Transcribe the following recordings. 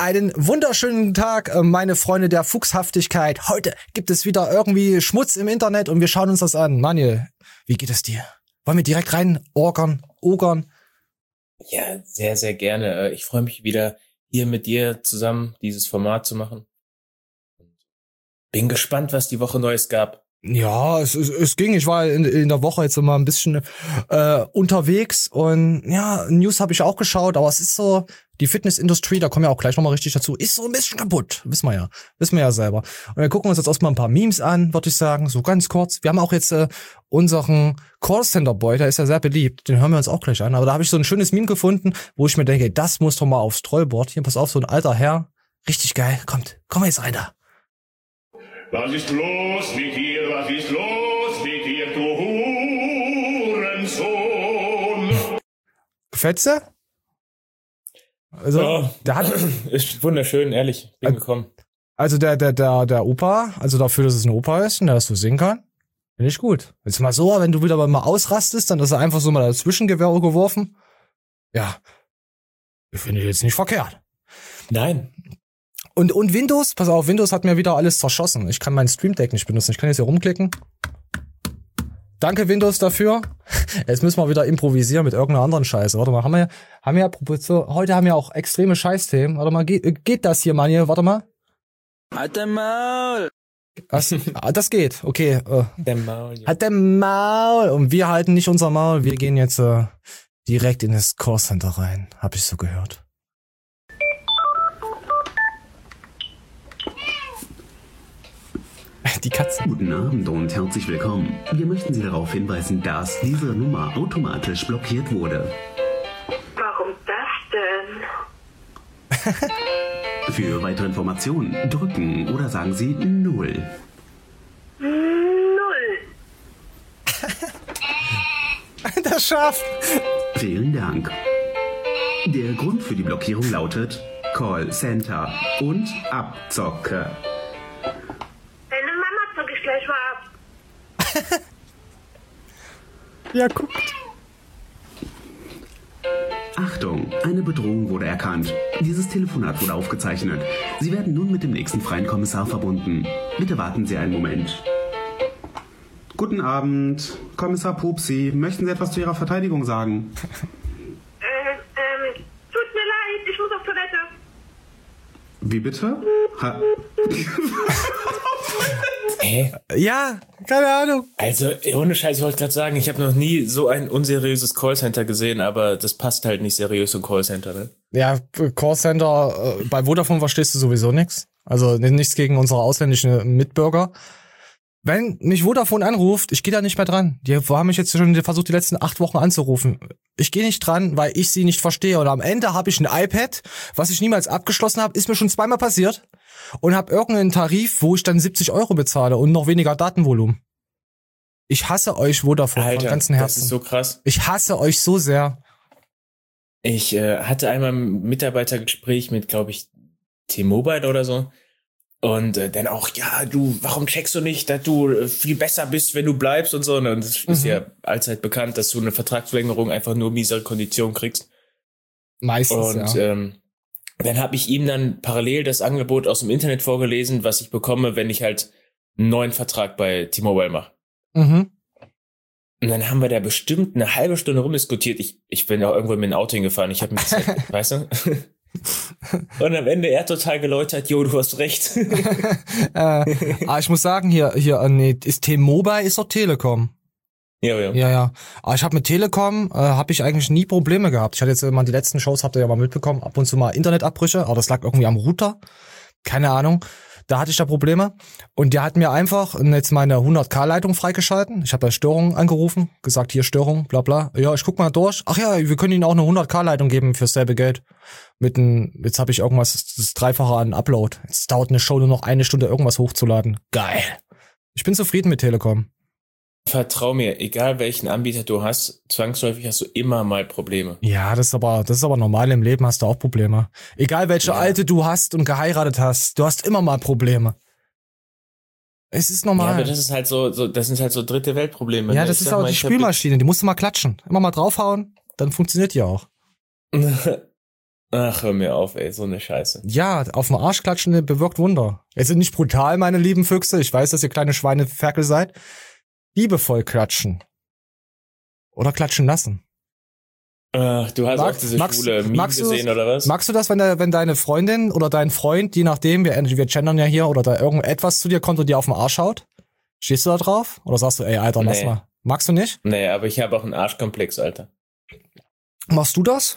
Einen wunderschönen Tag, meine Freunde der Fuchshaftigkeit. Heute gibt es wieder irgendwie Schmutz im Internet und wir schauen uns das an. Manuel, wie geht es dir? Wollen wir direkt rein ogern? Ja, sehr, sehr gerne. Ich freue mich wieder, hier mit dir zusammen dieses Format zu machen. Bin gespannt, was die Woche Neues gab. Ja, es ging. Ich war in der Woche jetzt immer ein bisschen unterwegs und ja, News habe ich auch geschaut, aber es ist so, die Fitnessindustrie, da kommen wir auch gleich nochmal richtig dazu, ist so ein bisschen kaputt. Wissen wir ja selber. Und wir gucken uns jetzt erstmal ein paar Memes an, würde ich sagen, so ganz kurz. Wir haben auch jetzt unseren Callcenter-Boy, der ist ja sehr beliebt, den hören wir uns auch gleich an. Aber da habe ich so ein schönes Meme gefunden, wo ich mir denke, das muss doch mal aufs Trollboard. Hier, pass auf, so ein alter Herr. Richtig geil. Komm jetzt rein da. Was ist los mit dir, du Hurensohn? Gefällt's dir? Also, Ja, der hat... ist wunderschön, ehrlich, bin gekommen. Also der Opa, also dafür, dass es ein Opa ist und der das so singen kann, finde ich gut. Jetzt mal so, wenn du wieder mal ausrastest, dann ist er einfach so mal dazwischen geworfen. Ja, ich finde ich jetzt nicht verkehrt. Nein. Und Windows, pass auf, Windows hat mir wieder alles zerschossen. Ich kann meinen Stream Deck nicht benutzen. Ich kann jetzt hier rumklicken. Danke Windows dafür. Jetzt müssen wir wieder improvisieren mit irgendeiner anderen Scheiße. Warte mal, haben wir heute haben wir auch extreme Scheißthemen. Warte mal, geht das hier, Mann? Hier? Warte mal. Halt dein Maul! Das geht, okay. Der Maul. Ja. Halt der Maul. Und wir halten nicht unser Maul. Wir gehen jetzt direkt in das Callcenter rein. Hab ich so gehört. Die Katze. Guten Abend und herzlich willkommen. Wir möchten Sie darauf hinweisen, dass diese Nummer automatisch blockiert wurde. Warum das denn? Für weitere Informationen drücken oder sagen Sie 0. 0. Das schafft. Vielen Dank. Der Grund für die Blockierung lautet Callcenter und Abzocke. Deine Mama zocke ich gleich mal ab. Ja, guckt. Achtung, eine Bedrohung wurde erkannt. Dieses Telefonat wurde aufgezeichnet. Sie werden nun mit dem nächsten freien Kommissar verbunden. Bitte warten Sie einen Moment. Guten Abend, Kommissar Pupsi. Möchten Sie etwas zu Ihrer Verteidigung sagen? Tut mir leid, ich muss auf Toilette. Wie bitte? Hä? Ja, keine Ahnung. Also, ohne Scheiß, ich wollte gerade sagen, ich habe noch nie so ein unseriöses Callcenter gesehen, aber das passt halt nicht seriös zum Callcenter, ne? Ja, Callcenter, bei Vodafone verstehst du sowieso nichts. Also nichts gegen unsere ausländischen Mitbürger. Wenn mich Vodafone anruft, ich gehe da nicht mehr dran. Die haben mich jetzt schon versucht, die letzten 8 Wochen anzurufen. Ich gehe nicht dran, weil ich sie nicht verstehe. Und am Ende habe ich ein iPad, was ich niemals abgeschlossen habe, ist mir schon zweimal passiert. Und habe irgendeinen Tarif, wo ich dann 70 € bezahle und noch weniger Datenvolumen. Ich hasse euch, Vodafone, Alter, von ganzem Herzen. das ist so krass. Ich hasse euch so sehr. Ich hatte einmal ein Mitarbeitergespräch mit, glaube ich, T-Mobile oder so. Und dann auch, ja, du, warum checkst du nicht, dass du viel besser bist, wenn du bleibst und so. Und das ist ja allzeit bekannt, dass du eine Vertragsverlängerung einfach nur miesere Konditionen kriegst. Meistens, und, ja. Dann habe ich ihm dann parallel das Angebot aus dem Internet vorgelesen, was ich bekomme, wenn ich halt einen neuen Vertrag bei T-Mobile mache. Mhm. Und dann haben wir da bestimmt eine halbe Stunde rumdiskutiert. Ich bin auch irgendwo mit dem Auto hingefahren. Ich habe mir gesagt, weißt du? Und am Ende er total geläutert, jo, du hast recht. Ich muss sagen, nee, ist T-Mobile, ist doch Telekom. Ja. Ja. Aber ich habe mit Telekom, habe ich eigentlich nie Probleme gehabt. Ich hatte jetzt mal die letzten Shows, habt ihr ja mal mitbekommen, ab und zu mal Internetabbrüche, aber das lag irgendwie am Router. Keine Ahnung. Da hatte ich da Probleme. Und der hat mir einfach jetzt meine 100K-Leitung freigeschalten. Ich habe bei Störung angerufen, gesagt, hier Störung, bla bla. Ja, ich guck mal durch. Ach ja, wir können Ihnen auch eine 100K-Leitung geben für dasselbe Geld. Jetzt habe ich irgendwas, das Dreifache an Upload. Jetzt dauert eine Show nur noch 1 Stunde, irgendwas hochzuladen. Geil. Ich bin zufrieden mit Telekom. Vertrau mir, egal welchen Anbieter du hast, zwangsläufig hast du immer mal Probleme. Ja, das ist aber normal im Leben, hast du auch Probleme. Egal welche Alte du hast und geheiratet hast, du hast immer mal Probleme. Es ist normal. Ja, aber das ist halt das sind halt so dritte Weltprobleme. Ja, ne? das ist auch die Spülmaschine, die musst du mal klatschen. Immer mal draufhauen, dann funktioniert die auch. Ach, hör mir auf, ey, so eine Scheiße. Ja, auf den Arsch klatschen bewirkt Wunder. Jetzt sind nicht brutal, meine lieben Füchse. Ich weiß, dass ihr kleine Schweineferkel seid. Liebevoll klatschen. Oder klatschen lassen. Ach, du hast auch diese schwule Meme gesehen, oder was? Magst du das, wenn deine Freundin oder dein Freund, je nachdem, wir gendern ja hier, oder da irgendetwas zu dir kommt und dir auf den Arsch haut? Stehst du da drauf? Oder sagst du, ey, Alter, lass mal. Magst du nicht? Nee, aber ich habe auch einen Arschkomplex, Alter. Machst du das?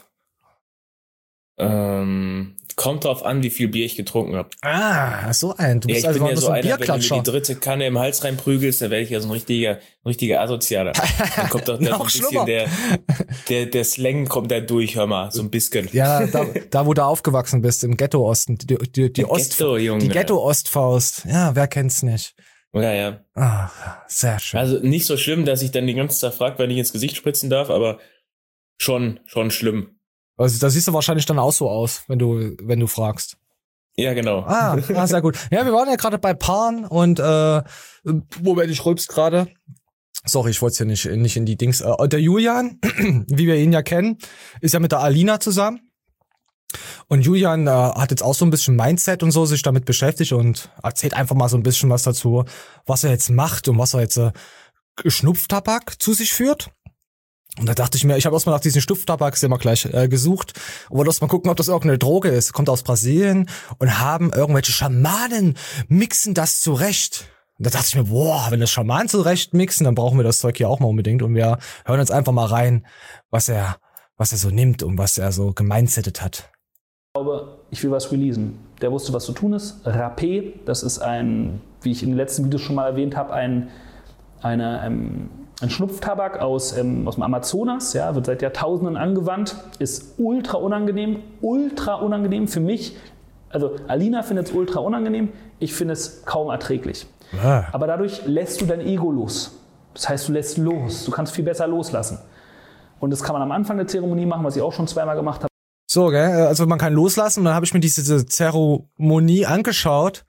Kommt drauf an, wie viel Bier ich getrunken habe. Ah, so ein. Du bist ich bin ja so ein einer, wenn du mir Bierklatscher. die dritte Kanne im Hals reinprügelst, dann werde ich ja so ein richtiger Asozialer. Dann kommt doch da so ein bisschen der Slang kommt da durch, hör mal, so ein bisschen. Ja, da wo du aufgewachsen bist, im Ghetto-Osten. Die Ghetto-Ostfaust. Ja, wer kennt's nicht? Ja. Ah, sehr schön. Also nicht so schlimm, dass ich dann den ganzen Tag frage, wenn ich ins Gesicht spritzen darf, aber schon schlimm. Also da siehst du wahrscheinlich dann auch so aus, wenn du fragst. Ja, genau. Ah, sehr gut. Ja, wir waren ja gerade bei Paaren und Moment, ich rülpst gerade. Sorry, ich wollte es hier nicht in die Dings. Der Julian, wie wir ihn ja kennen, ist ja mit der Alina zusammen. Und Julian hat jetzt auch so ein bisschen Mindset und so sich damit beschäftigt und erzählt einfach mal so ein bisschen was dazu, was er jetzt macht und was er jetzt Schnupftabak zu sich führt. Und da dachte ich mir, ich habe erstmal nach diesen Schnupftabak immer gleich gesucht und wollte erstmal gucken, ob das irgendeine Droge ist. Kommt aus Brasilien und haben irgendwelche Schamanen mixen das zurecht. Und da dachte ich mir, boah, wenn das Schamanen zurecht mixen, dann brauchen wir das Zeug hier auch mal unbedingt. Und wir hören uns einfach mal rein, was er so nimmt und was er so gemindsettet hat. Ich glaube, ich will was releasen. Der wusste, was zu tun ist. Rapé, das ist ein, wie ich in den letzten Videos schon mal erwähnt habe, ein Schnupftabak aus dem Amazonas, ja, wird seit Jahrtausenden angewandt, ist ultra unangenehm für mich. Also Alina findet es ultra unangenehm, ich finde es kaum erträglich. Ah. Aber dadurch lässt du dein Ego los. Das heißt, du lässt los, du kannst viel besser loslassen. Und das kann man am Anfang der Zeremonie machen, was ich auch schon zweimal gemagemacht habe. So, gell, also man kann loslassen und dann habe ich mir diese Zeremonie angeschaut.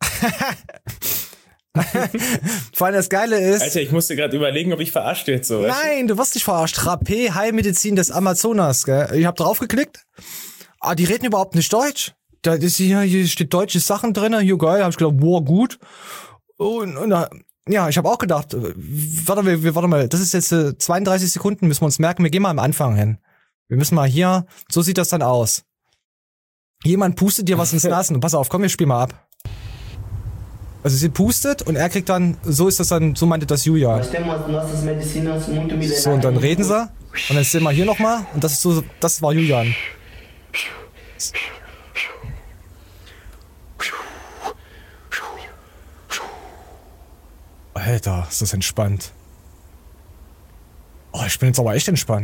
Vor allem das Geile ist... Alter, ich musste gerade überlegen, ob ich verarscht werde. So, nein, du wirst nicht verarscht. Rapé, Heilmedizin des Amazonas, gell. Ich habe draufgeklickt. Die reden überhaupt nicht Deutsch. Da ist hier steht deutsche Sachen drin. Hier, geil. Hab ich gedacht, boah, gut. Und ja, ich habe auch gedacht, warte mal, das ist jetzt 32 Sekunden, müssen wir uns merken. Wir gehen mal am Anfang hin. Wir müssen mal hier, so sieht das dann aus. Jemand pustet dir was ins Nasen. Pass auf, komm, wir spielen mal ab. Also sie pustet und er kriegt dann, so ist das dann, so meinte das Julia. So, und dann reden sie. Und dann sehen wir hier nochmal. Und das ist so, das war Julian. Alter, ist das entspannt. Oh, ich bin jetzt aber echt entspannt.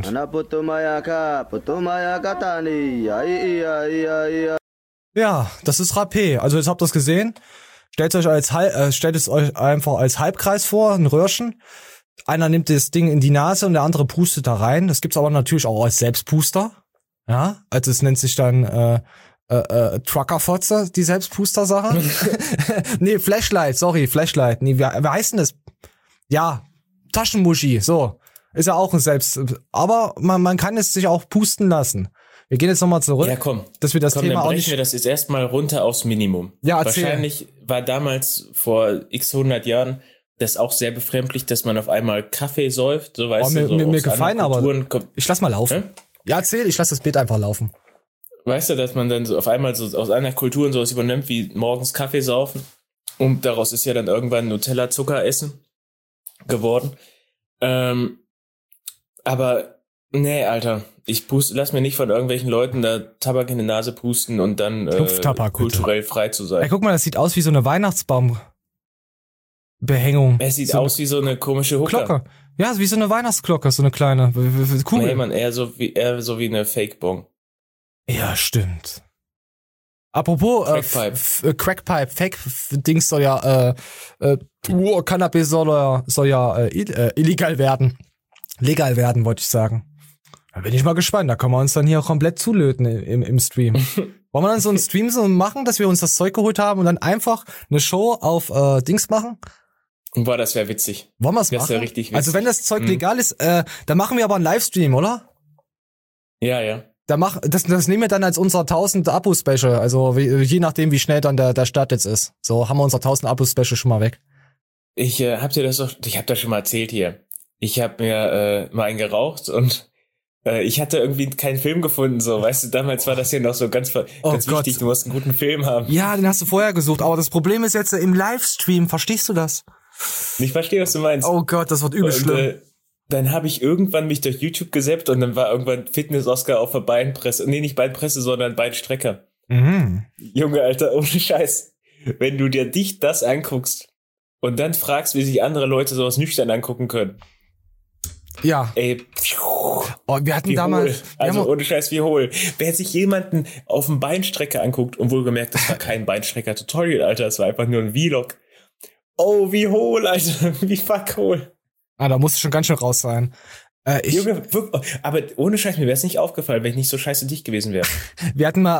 Ja, das ist Rapé. Also jetzt habt ihr es gesehen. Stellt es euch einfach als Halbkreis vor, ein Röhrchen. Einer nimmt das Ding in die Nase und der andere pustet da rein. Das gibt's aber natürlich auch als Selbstpuster. Ja, also es nennt sich dann Truckerfotze, die Selbstpuster-Sache. Nee, Flashlight. Nee, wie heißt denn das? Ja, Taschenmuschi, so. Ist ja auch ein Selbst... Aber man kann es sich auch pusten lassen. Wir gehen jetzt nochmal zurück, ja, komm, dass wir das Thema dann auch brechen nicht... wir das jetzt erstmal runter aufs Minimum. Ja, erzähl. Wahrscheinlich war damals vor x 100 Jahren das auch sehr befremdlich, dass man auf einmal Kaffee säuft. So, weißt du, so mir gefallen, aber ich lass mal laufen. Hä? Ja, erzähl, ich lass das Bild einfach laufen. Weißt du, dass man dann so auf einmal so aus einer Kultur sowas übernimmt, wie morgens Kaffee saufen. Und daraus ist ja dann irgendwann Nutella-Zucker essen geworden. Aber nee, Alter, lass mir nicht von irgendwelchen Leuten da Tabak in die Nase pusten und dann kulturell frei zu sein. Ey, guck mal, das sieht aus wie so eine Weihnachtsbaumbehängung. Es sieht aus wie so eine komische Hucke. Glocke. Ja, wie so eine Weihnachtsglocke, so eine kleine Kugel. Nee, man, eher so wie eine Fake-Bong. Ja, stimmt. Apropos Crackpipe, Fake-Dings soll ja Cannabis soll ja illegal werden. Legal werden, wollte ich sagen. Da bin ich mal gespannt. Da können wir uns dann hier komplett zulöten im Stream. Wollen wir dann so einen Stream so machen, dass wir uns das Zeug geholt haben und dann einfach eine Show auf Dings machen? Boah, das wäre witzig. Wollen wir es machen? Das wäre richtig witzig. Also wenn das Zeug legal ist, dann machen wir aber einen Livestream, oder? Ja. Das nehmen wir dann als unser 1000 Abo-Special. Also je nachdem, wie schnell dann der Start jetzt ist. So haben wir unser 1000 Abo-Special schon mal weg. Ich hab das schon mal erzählt hier. Ich habe mir mal einen geraucht und ich hatte irgendwie keinen Film gefunden, so, weißt du, damals war das ja noch so ganz wichtig, du musst einen guten Film haben. Ja, den hast du vorher gesucht, aber das Problem ist jetzt im Livestream, verstehst du das? Ich verstehe, was du meinst. Oh Gott, das wird übel schlimm. Dann habe ich irgendwann mich durch YouTube gesappt und dann war irgendwann Fitness-Oscar auf der Beinpresse. Nee, nicht Beinpresse, sondern Beinstrecker. Mhm. Junge, Alter, ohne Scheiß. Wenn du dir das anguckst und dann fragst, wie sich andere Leute sowas nüchtern angucken können. Ja. Ey, wir hatten damals... ohne Scheiß, wie hohl. Wer sich jemanden auf dem Beinstrecker anguckt, und wohlgemerkt, das war kein Beinstrecker-Tutorial, Alter, das war einfach nur ein Vlog. Oh, wie hohl, Alter, wie fuck hohl. Da muss es schon ganz schön raus sein. Junge, aber ohne Scheiß, mir wäre es nicht aufgefallen, wenn ich nicht so scheiße dicht gewesen wäre. Wir hatten mal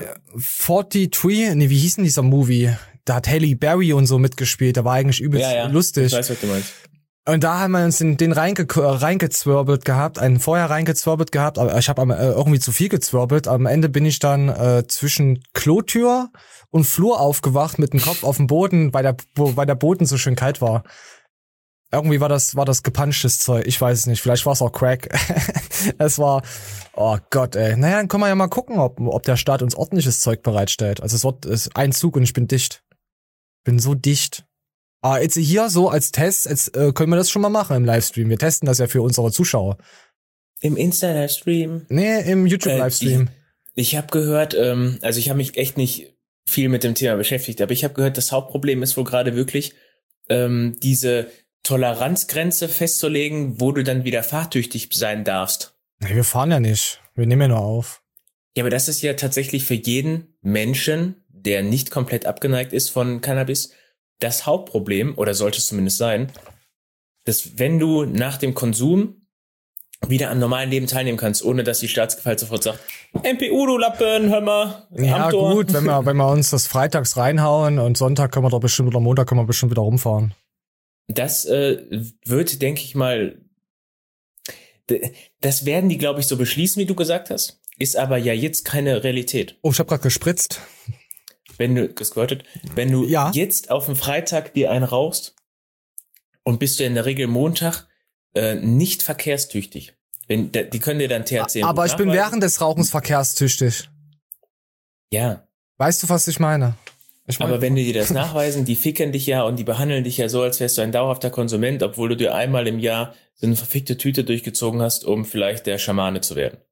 43, wie hieß denn dieser Movie? Da hat Halle Berry und so mitgespielt, der war eigentlich übelst lustig. Ich weiß, was du meinst. Und da haben wir uns in den reingezwirbelt gehabt, aber ich habe irgendwie zu viel gezwirbelt. Am Ende bin ich dann zwischen Klotür und Flur aufgewacht mit dem Kopf auf dem Boden, weil der Boden so schön kalt war. Irgendwie war das gepunchtes Zeug, ich weiß es nicht, vielleicht war es auch Crack. Es war, oh Gott, ey. Naja, dann können wir ja mal gucken, ob der Staat uns ordentliches Zeug bereitstellt. Also es ist ein Zug und ich bin dicht. Bin so dicht. Aber jetzt hier so als Test, jetzt können wir das schon mal machen im Livestream. Wir testen das ja für unsere Zuschauer. Im Insta-Livestream? Nee, im YouTube-Livestream. Ich habe gehört, also ich habe mich echt nicht viel mit dem Thema beschäftigt, aber ich habe gehört, das Hauptproblem ist wohl gerade wirklich diese Toleranzgrenze festzulegen, wo du dann wieder fahrtüchtig sein darfst. Nee, wir fahren ja nicht. Wir nehmen ja nur auf. Ja, aber das ist ja tatsächlich für jeden Menschen, der nicht komplett abgeneigt ist von Cannabis, das Hauptproblem, oder sollte es zumindest sein, dass wenn du nach dem Konsum wieder am normalen Leben teilnehmen kannst, ohne dass die Staatsgewalt sofort sagt, MPU, du Lappen, hör mal. Ja gut, wenn wir uns das freitags reinhauen und Sonntag können wir doch bestimmt oder Montag können wir bestimmt wieder rumfahren. Das wird, denke ich mal, das werden die, glaube ich, so beschließen, wie du gesagt hast, ist aber ja jetzt keine Realität. Oh, ich habe gerade gespritzt. Wenn du jetzt auf dem Freitag dir einen rauchst und bist du in der Regel Montag nicht verkehrstüchtig. Die können dir dann THC. Aber ich bin während des Rauchens verkehrstüchtig. Ja. Weißt du, was ich meine? Aber wenn die dir das nachweisen, die ficken dich ja und die behandeln dich ja so, als wärst du ein dauerhafter Konsument, obwohl du dir einmal im Jahr so eine verfickte Tüte durchgezogen hast, um vielleicht der Schamane zu werden.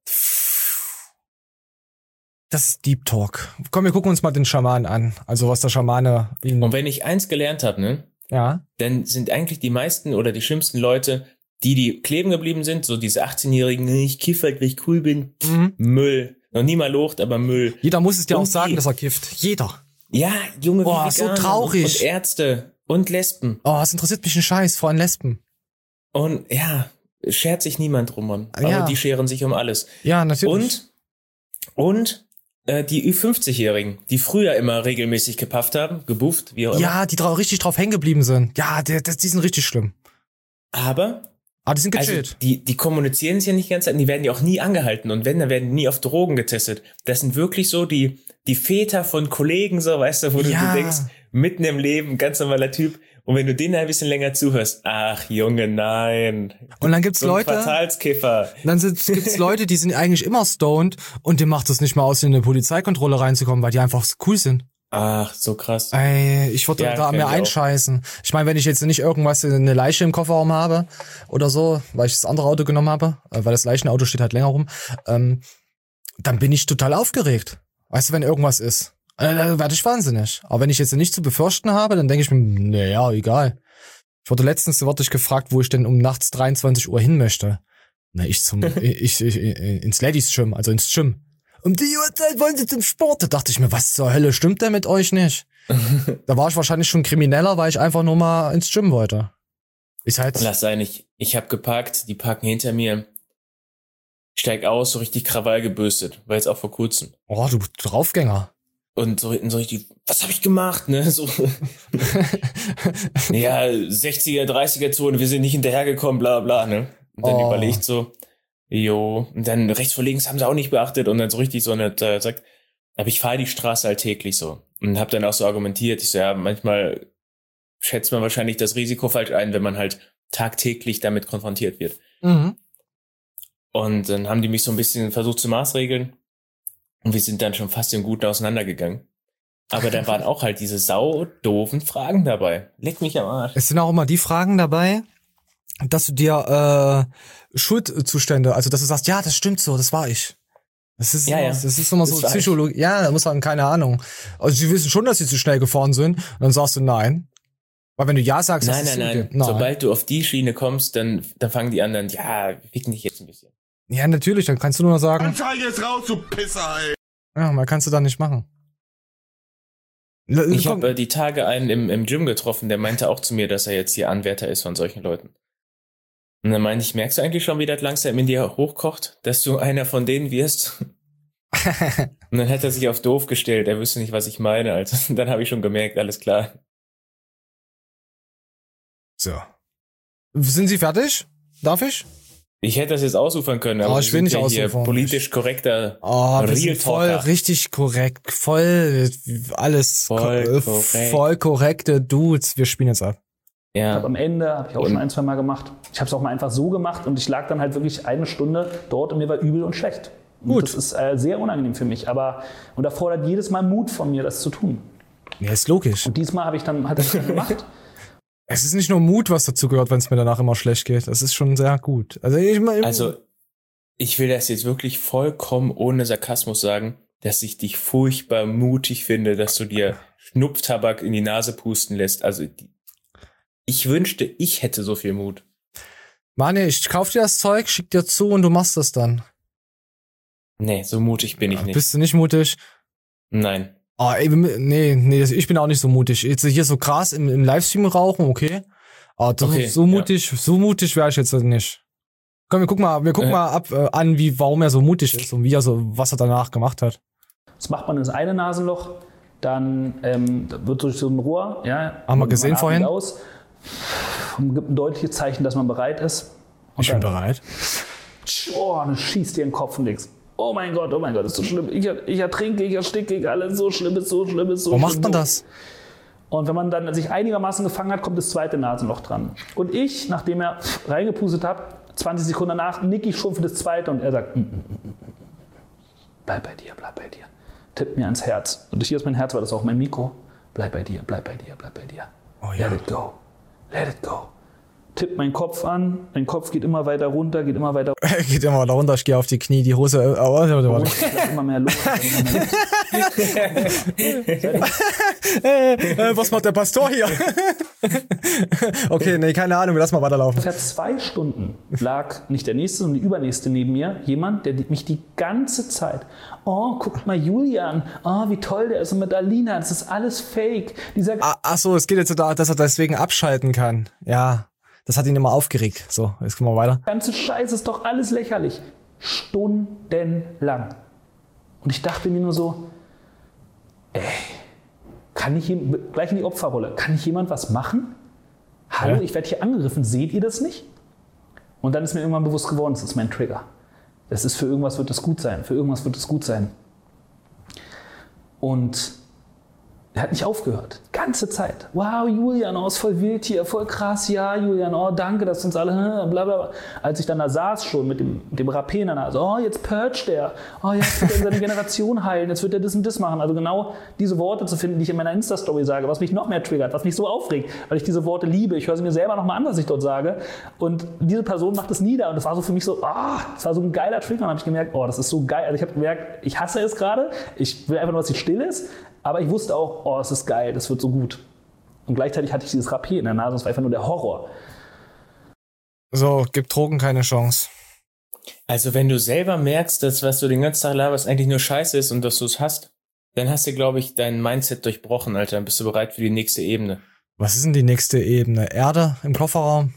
Das ist Deep Talk. Komm, wir gucken uns mal den Schamanen an. Also was der Schamane... Und wenn ich eins gelernt habe, ne? Ja. Dann sind eigentlich die meisten oder die schlimmsten Leute, die kleben geblieben sind, so diese 18-Jährigen, ich kiffe halt, weil ich cool bin. Müll. Noch nie mal locht, aber Müll. Jeder muss es dir auch sagen, dass er kifft. Jeder. Ja, Junge, wie so traurig. Und Ärzte und Lesben. Oh, es interessiert mich ein Scheiß, vor allem Lesben. Und ja, schert sich niemand drum, Mann. Aber die scheren sich um alles. Ja, natürlich. Und die Ü50-Jährigen, die früher immer regelmäßig gepafft haben, gebufft, wie auch immer. Ja, die richtig drauf hängen geblieben sind. Ja, die sind richtig schlimm. Aber die sind gechillt. Also die kommunizieren es ja nicht die ganze Zeit, die werden ja auch nie angehalten. Und wenn, dann werden die nie auf Drogen getestet. Das sind wirklich so die Väter von Kollegen, so, weißt du, wo du denkst, mitten im Leben, ganz normaler Typ. Und wenn du denen ein bisschen länger zuhörst, ach Junge, nein. Und dann gibt's so Leute, Quartalskiffer. Dann gibt's Leute, die sind eigentlich immer stoned und dem macht es nicht mal aus, in eine Polizeikontrolle reinzukommen, weil die einfach cool sind. Ach, so krass. Ey, ich würde da an mir einscheißen. Ich meine, wenn ich jetzt nicht irgendwas, eine Leiche im Kofferraum habe oder so, weil ich das andere Auto genommen habe, weil das Leichenauto steht halt länger rum, dann bin ich total aufgeregt. Weißt du, wenn irgendwas ist. Dann werde ich wahnsinnig. Aber wenn ich jetzt nicht zu befürchten habe, dann denke ich mir, naja, egal. Letztens wurde ich gefragt, wo ich denn um nachts 23 Uhr hin möchte. Na, ich ins Ladies Gym, also ins Gym. Um die Uhrzeit wollen sie zum Sport. Da dachte ich mir, was zur Hölle stimmt denn mit euch nicht? Da war ich wahrscheinlich schon krimineller, weil ich einfach nur mal ins Gym wollte. Lass sein, ich hab geparkt, die parken hinter mir. Steig aus, so richtig Krawall gebürstet. War jetzt auch vor kurzem. Oh, du Draufgänger. Und so richtig, was habe ich gemacht, ne? So. Ja, 60er, 30er Zone, wir sind nicht hinterhergekommen, bla bla, ne? Und dann überlegt so, Jo. Und dann rechts vor links haben sie auch nicht beachtet und dann so richtig so eine, sagt, aber ich fahre die Straße alltäglich so. Und habe dann auch so argumentiert, ich so, ja, manchmal schätzt man wahrscheinlich das Risiko falsch ein, wenn man halt tagtäglich damit konfrontiert wird. Mhm. Und dann haben die mich so ein bisschen versucht zu maßregeln und wir sind dann schon fast im Guten auseinandergegangen. Aber da waren auch halt diese saudoofen Fragen dabei. Leck mich am Arsch. Es sind auch immer die Fragen dabei, dass du dir Schuldzustände, also dass du sagst, ja, das stimmt so, das war ich. Das ist, das ist immer so Psychologie. Ja, da muss man, keine Ahnung. Also sie wissen schon, dass sie zu schnell gefahren sind. Und dann sagst du nein. Weil wenn du ja sagst, nein. Sobald du auf die Schiene kommst, dann fangen die anderen, ja, wir ficken dich jetzt ein bisschen. Ja, natürlich, dann kannst du nur sagen. Anzeige ist raus, du Pisser, ey. Ja, mehr kannst du dann nicht machen. Ich habe die Tage einen im Gym getroffen, der meinte auch zu mir, dass er jetzt hier Anwärter ist von solchen Leuten. Und dann meinte ich, merkst du eigentlich schon, wie das langsam in dir hochkocht, dass du einer von denen wirst? Und dann hat er sich auf doof gestellt, er wüsste nicht, was ich meine. Also dann habe ich schon gemerkt, alles klar. So. Sind Sie fertig? Darf ich? Ich hätte das jetzt ausufern können, aber ich will nicht hier politisch korrekter Real voll richtig korrekt, voll alles voll korrekte Dudes. Wir spielen jetzt ab. Ja. Am Ende habe ich auch schon 1-2 Mal gemacht. Ich habe es auch mal einfach so gemacht und ich lag dann halt wirklich 1 Stunde dort und mir war übel und schlecht. Und gut. Das ist sehr unangenehm für mich, und erfordert jedes Mal Mut von mir, das zu tun. Ja, ist logisch. Und diesmal habe ich dann das gemacht. Es ist nicht nur Mut, was dazu gehört, wenn es mir danach immer schlecht geht. Das ist schon sehr gut. Also ich will das jetzt wirklich vollkommen ohne Sarkasmus sagen, dass ich dich furchtbar mutig finde, dass du dir Schnupftabak in die Nase pusten lässt. Also ich wünschte, ich hätte so viel Mut. Mani, ich kauf dir das Zeug, schick dir zu und du machst das dann. Nee, so mutig bin ich nicht. Bist du nicht mutig? Nein. Oh, ey, nee, ich bin auch nicht so mutig. Jetzt hier so Gras im Livestream rauchen, okay. Aber so mutig wäre ich jetzt nicht. Komm, wir gucken mal an, warum er so mutig ist und was er danach gemacht hat. Das macht man ins eine Nasenloch, dann wird durch so ein Rohr, ja. Haben wir gesehen vorhin? Aus, und gibt ein deutliches Zeichen, dass man bereit ist. Und ich bin bereit. Dann schießt dir in den Kopf und denkst, oh mein Gott, das ist so schlimm. Ich ertrinke, ich ersticke, alles so schlimm. Wo macht man das? Und wenn man dann sich einigermaßen gefangen hat, kommt das zweite Nasenloch dran. Und ich, nachdem er reingepustet hat, 20 Sekunden danach, nick ich schon für das zweite und er sagt, bleib bei dir. Tippt mir ans Herz. Und hier ist mein Herz, weil das ist auch mein Mikro. Bleib bei dir. Oh ja. Let it go. Tippt meinen Kopf an, mein Kopf geht immer weiter runter, geht immer weiter runter, ich gehe auf die Knie, die Hose, immer mehr los. Was macht der Pastor hier? Okay, nee, keine Ahnung, lass mal weiterlaufen. Ungefähr 2 Stunden lag nicht der nächste, sondern die übernächste neben mir, jemand, der mich die ganze Zeit, oh, guckt mal Julian, oh, wie toll der ist und mit Alina, das ist alles fake. Ach so, es geht jetzt da, dass er deswegen abschalten kann, ja. Das hat ihn immer aufgeregt. So, jetzt kommen wir weiter. Ganze Scheiße ist doch alles lächerlich. Stundenlang. Und ich dachte mir nur so, kann ich gleich in die Opferrolle, kann nicht jemand was machen? Hallo, ich werde hier angegriffen, seht ihr das nicht? Und dann ist mir irgendwann bewusst geworden, das ist mein Trigger. Das ist für irgendwas wird es gut sein, Und er hat nicht aufgehört. Ganze Zeit. Wow, Julian, ist voll wild hier, voll krass. Ja, Julian, danke, dass uns alle, blablabla. Als ich dann da saß schon mit dem Rapé in der Nase, jetzt purgt der. Jetzt wird er seine Generation heilen, jetzt wird er das und das machen. Also genau diese Worte zu finden, die ich in meiner Insta-Story sage, was mich noch mehr triggert, was mich so aufregt, weil ich diese Worte liebe. Ich höre sie mir selber nochmal an, was ich dort sage. Und diese Person macht es nieder. Und das war so für mich so, das war so ein geiler Trigger. Und dann habe ich gemerkt, das ist so geil. Also ich habe gemerkt, ich hasse es gerade. Ich will einfach nur, dass sie still ist. Aber ich wusste auch, es ist geil, das wird so gut. Und gleichzeitig hatte ich dieses Rapé in der Nase, das war einfach nur der Horror. So, gibt Drogen keine Chance. Also wenn du selber merkst, dass was du den ganzen Tag laberst eigentlich nur Scheiße ist und dass du es hast, dann hast du, glaube ich, dein Mindset durchbrochen, Alter. Dann bist du bereit für die nächste Ebene. Was ist denn die nächste Ebene? Erde im Kofferraum?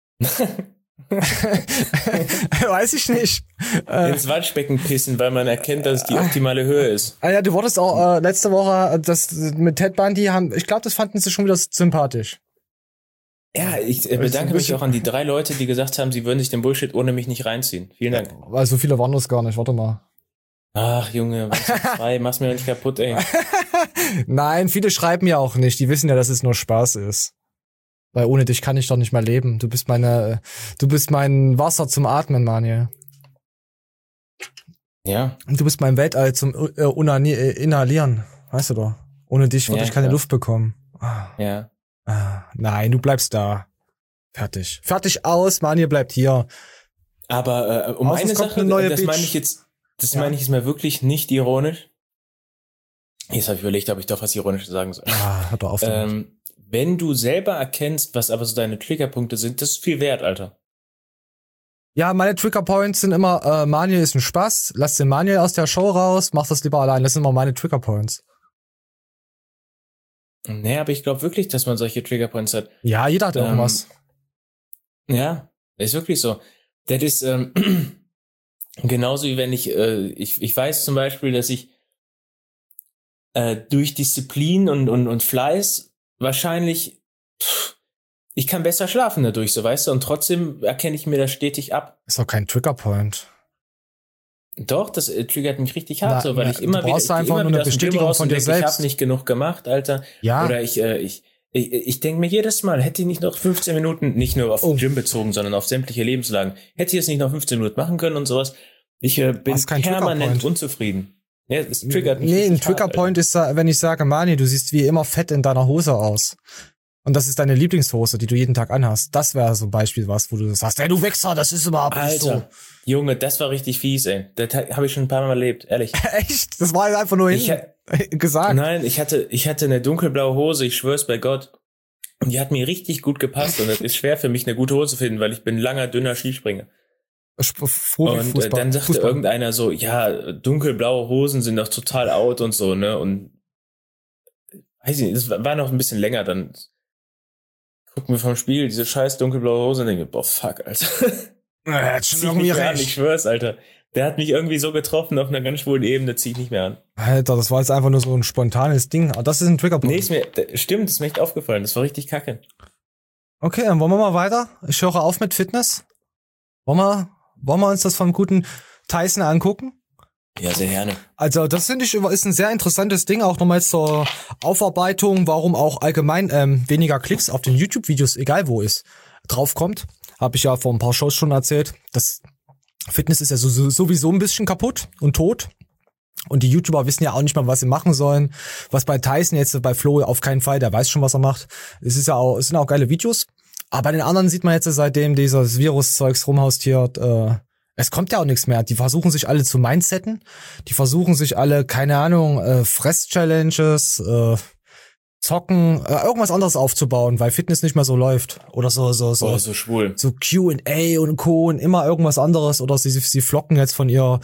Weiß ich nicht. Ins Waschbecken pissen, weil man erkennt, dass es die optimale Höhe ist. Ja, du wurdest auch letzte Woche, das mit Ted Bundy ich glaube, das fanden sie schon wieder sympathisch. Ja, ich bedanke mich auch an die 3 Leute, die gesagt haben, sie würden sich den Bullshit ohne mich nicht reinziehen. Vielen Dank. Weil so viele waren das gar nicht, warte mal. Ach, Junge, was ist 2? Mach's mir nicht kaputt, ey. Nein, viele schreiben ja auch nicht. Die wissen ja, dass es nur Spaß ist. Weil ohne dich kann ich doch nicht mehr leben. Du bist mein Wasser zum Atmen, Manuel. Ja. Und du bist mein Weltall zum Inhalieren. Weißt du doch. Ohne dich würde ich keine Luft bekommen. Ja. Nein, du bleibst da. Fertig. Fertig aus, Manuel bleibt hier. Aber Außer eine es kommt Sache, eine neue das Bitch. meine ich jetzt, meine ich jetzt mal wirklich nicht ironisch. Jetzt habe ich überlegt, ob ich doch was Ironisches sagen soll. Hör doch auf damit. Wenn du selber erkennst, was aber so deine Triggerpunkte sind, das ist viel wert, Alter. Ja, meine Triggerpoints sind immer, Manuel ist ein Spaß, lass den Manuel aus der Show raus, mach das lieber allein. Das sind immer meine Triggerpoints. Nee, aber ich glaube wirklich, dass man solche Triggerpoints hat. Ja, jeder hat irgendwas. Ja, ist wirklich so. Das ist genauso wie wenn ich weiß zum Beispiel, dass ich durch Disziplin und Fleiß wahrscheinlich, ich kann besser schlafen dadurch, so weißt du, und trotzdem erkenne ich mir das stetig ab. Ist doch kein Triggerpoint. Doch, das triggert mich richtig hart, so, weil ich immer du brauchst wieder, einfach nur eine Bestätigung von dir ich selbst. habe nicht genug gemacht, Alter. Ja. Oder ich denke mir jedes Mal, hätte ich nicht noch 15 Minuten, nicht nur auf den Gym bezogen, sondern auf sämtliche Lebenslagen, hätte ich es nicht noch 15 Minuten machen können und sowas. Ich bin permanent unzufrieden. Ja, es triggert mich. Nee, ein Triggerpoint ist, wenn ich sage, Mani, du siehst wie immer fett in deiner Hose aus. Und das ist deine Lieblingshose, die du jeden Tag anhast. Das wäre so ein Beispiel, wo du sagst, ey, du Wichser, das ist überhaupt nicht so. Alter, Junge, das war richtig fies, ey. Das habe ich schon ein paar Mal erlebt, ehrlich. Echt? Das war einfach nur gesagt. Nein, ich hatte eine dunkelblaue Hose, ich schwör's bei Gott. Und die hat mir richtig gut gepasst. Und es ist schwer für mich, eine gute Hose zu finden, weil ich bin langer, dünner Skispringer. Und dann sagte irgendeiner so, ja, dunkelblaue Hosen sind doch total out und so, ne? Und weiß ich nicht, das war noch ein bisschen länger, dann gucken wir vom Spiegel diese scheiß dunkelblaue Hose und denke, boah, fuck, Alter. Er hat schon irgendwie recht. Ich schwör's, Alter. Der hat mich irgendwie so getroffen auf einer ganz schwulen Ebene, zieh ich nicht mehr an. Alter, das war jetzt einfach nur so ein spontanes Ding. Aber das ist ein Triggerpunkt. Nee, stimmt, ist mir echt aufgefallen. Das war richtig kacke. Okay, dann wollen wir mal weiter. Ich höre auf mit Fitness. Wollen wir uns das vom guten Tyson angucken? Ja, sehr gerne. Also das finde ich ist ein sehr interessantes Ding, auch nochmal zur Aufarbeitung, warum auch allgemein weniger Klicks auf den YouTube-Videos, egal wo es draufkommt. Habe ich ja vor ein paar Shows schon erzählt. Das Fitness ist ja sowieso ein bisschen kaputt und tot. Und die YouTuber wissen ja auch nicht mal, was sie machen sollen. Was bei Tyson jetzt, bei Flo auf keinen Fall, der weiß schon, was er macht. Es sind auch geile Videos. Aber bei den anderen sieht man jetzt, seitdem dieses Virus-Zeugs rumhaustiert, es kommt ja auch nichts mehr. Die versuchen sich alle zu mindsetten. Die versuchen sich alle, keine Ahnung, Fress-Challenges, Zocken, irgendwas anderes aufzubauen, weil Fitness nicht mehr so läuft. Oder so schwul. So Q&A und Co. und immer irgendwas anderes. Oder sie flocken jetzt von ihrer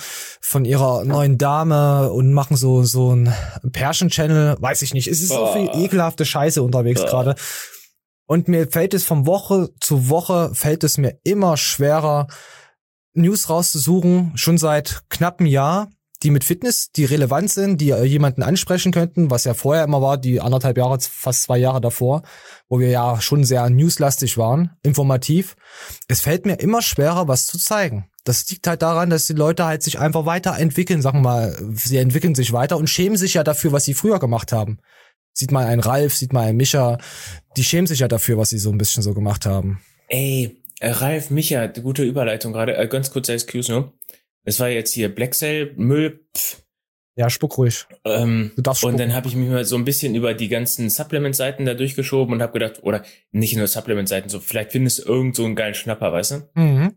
neuen Dame und machen so ein Pärchen-Channel. Weiß ich nicht. Es ist so viel ekelhafte Scheiße unterwegs gerade. Und mir fällt es von Woche zu Woche, mir immer schwerer, News rauszusuchen, schon seit knapp einem Jahr, die mit Fitness, die relevant sind, die jemanden ansprechen könnten, was ja vorher immer war, die 1,5 Jahre, fast 2 Jahre davor, wo wir ja schon sehr newslastig waren, informativ. Es fällt mir immer schwerer, was zu zeigen. Das liegt halt daran, dass die Leute halt sich einfach weiterentwickeln, sagen wir mal, sie entwickeln sich weiter und schämen sich ja dafür, was sie früher gemacht haben. Sieht mal einen Ralf, sieht mal einen Micha, die schämen sich ja dafür, was sie so ein bisschen so gemacht haben. Ey, Ralf, Micha, gute Überleitung gerade, ganz kurzer Excuse nur. Es war jetzt hier Black Cell, Müll, Ja, spuck ruhig. Du darfst spucken. Und dann habe ich mich mal so ein bisschen über die ganzen Supplement-Seiten da durchgeschoben und habe gedacht, oder nicht nur Supplement-Seiten, so vielleicht findest du irgend so einen geilen Schnapper, weißt du? Mhm.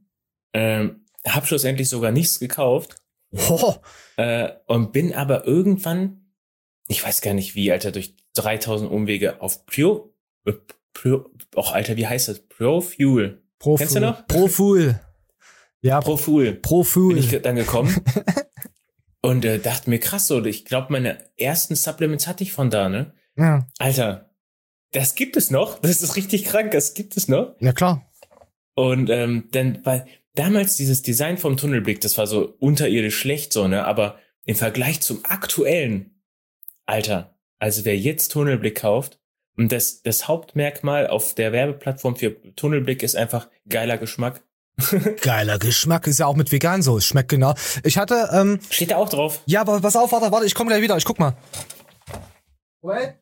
Hab schlussendlich sogar nichts gekauft. Oh. Und bin aber irgendwann, ich weiß gar nicht wie, Alter, durch 3000 Umwege auf Alter, wie heißt das? Pro-Fuel. Kennst du noch? Pro-Fuel. Ja, Pro-Fuel. Pro-Fuel. Bin ich dann gekommen und dachte mir, krass, so, ich glaube, meine ersten Supplements hatte ich von da, ne? Ja. Alter, das gibt es noch. Das ist richtig krank, das gibt es noch. Ja, klar. Und dann, weil damals dieses Design vom Tunnelblick, das war so unterirdisch schlecht, so, ne? Aber im Vergleich zum aktuellen, Alter, also wer jetzt Tunnelblick kauft, Und das Hauptmerkmal auf der Werbeplattform für Tunnelblick ist einfach geiler Geschmack. Geiler Geschmack, ist ja auch mit vegan so, es schmeckt genau. Ich hatte, Steht da auch drauf. ja, aber pass auf, warte, ich komme gleich wieder, ich guck mal. Wait.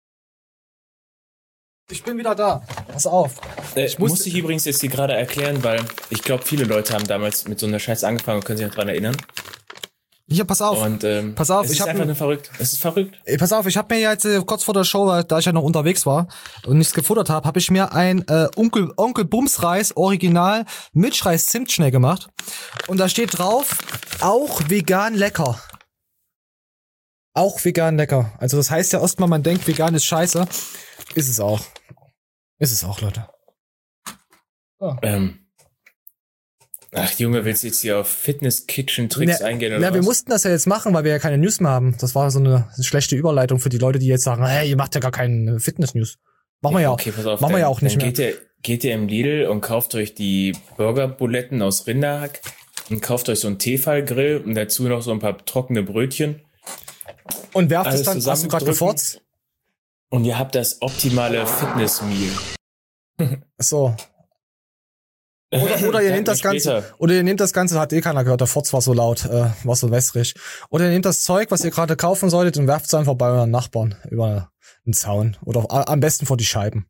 Ich bin wieder da, pass auf. Muss ich übrigens jetzt hier gerade erklären, weil ich glaube, viele Leute haben damals mit so einer Scheiße angefangen und können sich noch dran erinnern. Hier, pass auf. Und pass auf, es ist einfach nur verrückt. Es ist verrückt. Pass auf, ich habe mir jetzt kurz vor der Show, da ich ja noch unterwegs war und nichts gefuttert habe, habe ich mir ein Onkel Bumsreis Original Milchreis Zimtschnee gemacht. Und da steht drauf, auch vegan lecker. Auch vegan lecker. Also das heißt ja erstmal, man denkt, vegan ist scheiße. Ist es auch. Ist es auch, Leute. Oh. Ach Junge, willst du jetzt hier auf Fitness-Kitchen-Tricks eingehen oder was? Wir mussten das ja jetzt machen, weil wir ja keine News mehr haben. Das war so eine schlechte Überleitung für die Leute, die jetzt sagen, hey, ihr macht ja gar keinen Fitness-News. Machen wir ja auch. Okay, pass auf, machen wir ja auch nicht mehr. Geht ihr im Lidl und kauft euch die Burgerbuletten aus Rinderhack und kauft euch so einen Tefal-Grill und dazu noch so ein paar trockene Brötchen. Und werft es dann, hast du gerade gefurzt? Und ihr habt das optimale Fitness-Meal. So. Oder ihr nehmt das Ganze, hat keiner gehört, der Furz war so laut, war so wässrig. Oder ihr nehmt das Zeug, was ihr gerade kaufen solltet und werft es einfach bei euren Nachbarn über einen Zaun. Oder am besten vor die Scheiben.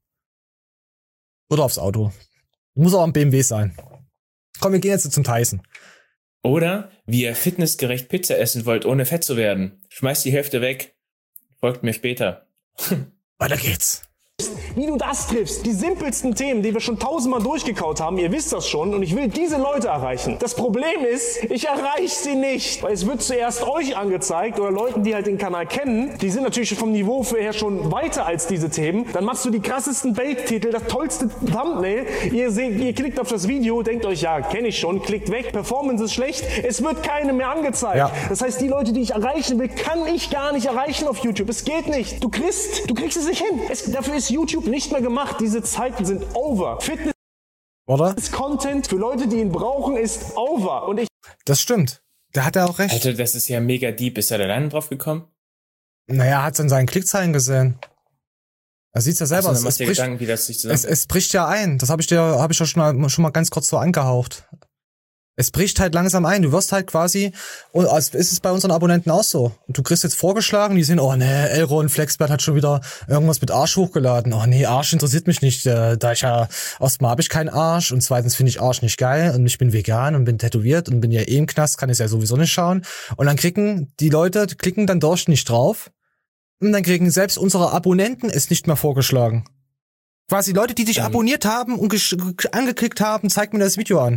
Oder aufs Auto. Muss auch am BMW sein. Komm, wir gehen jetzt zum Tyson. Oder, wie ihr fitnessgerecht Pizza essen wollt, ohne fett zu werden. Schmeißt die Hälfte weg. Folgt mir später. Weiter geht's. Wie du das triffst, die simpelsten Themen, die wir schon 1000-mal durchgekaut haben, ihr wisst das schon, und ich will diese Leute erreichen. Das Problem ist, ich erreiche sie nicht, weil es wird zuerst euch angezeigt oder Leuten, die halt den Kanal kennen, die sind natürlich vom Niveau her schon weiter als diese Themen. Dann machst du die krassesten Bildtitel, das tollste Thumbnail, ihr klickt auf das Video, denkt euch, ja, kenne ich schon, klickt weg, Performance ist schlecht, es wird keinem mehr angezeigt. Ja. Das heißt, die Leute, die ich erreichen will, kann ich gar nicht erreichen auf YouTube. Es geht nicht. Du kriegst es nicht hin. Dafür ist YouTube nicht mehr gemacht. Diese Zeiten sind over. Fitness-Content für Leute, die ihn brauchen, ist over. Und das stimmt. Da hat er auch recht. Alter, das ist ja mega deep. Ist er da alleine drauf gekommen? Naja, er hat es in seinen Klickzahlen gesehen. Er sieht's ja selber. Also, es bricht ja ein. Das habe ich ja schon mal ganz kurz so angehaucht. Es bricht halt langsam ein. Du wirst halt quasi, und also ist es bei unseren Abonnenten auch so. Du kriegst jetzt vorgeschlagen, die sehen, oh ne, Elron Flexbert hat schon wieder irgendwas mit Arsch hochgeladen. Oh nee, Arsch interessiert mich nicht. Da ich ja, erstmal habe ich keinen Arsch und zweitens finde ich Arsch nicht geil und ich bin vegan und bin tätowiert und bin ja im Knast, kann es ja sowieso nicht schauen. Und dann klicken dann durch nicht drauf und dann kriegen selbst unsere Abonnenten es nicht mehr vorgeschlagen. Quasi Leute, die dich abonniert haben und angeklickt haben, zeig mir das Video an.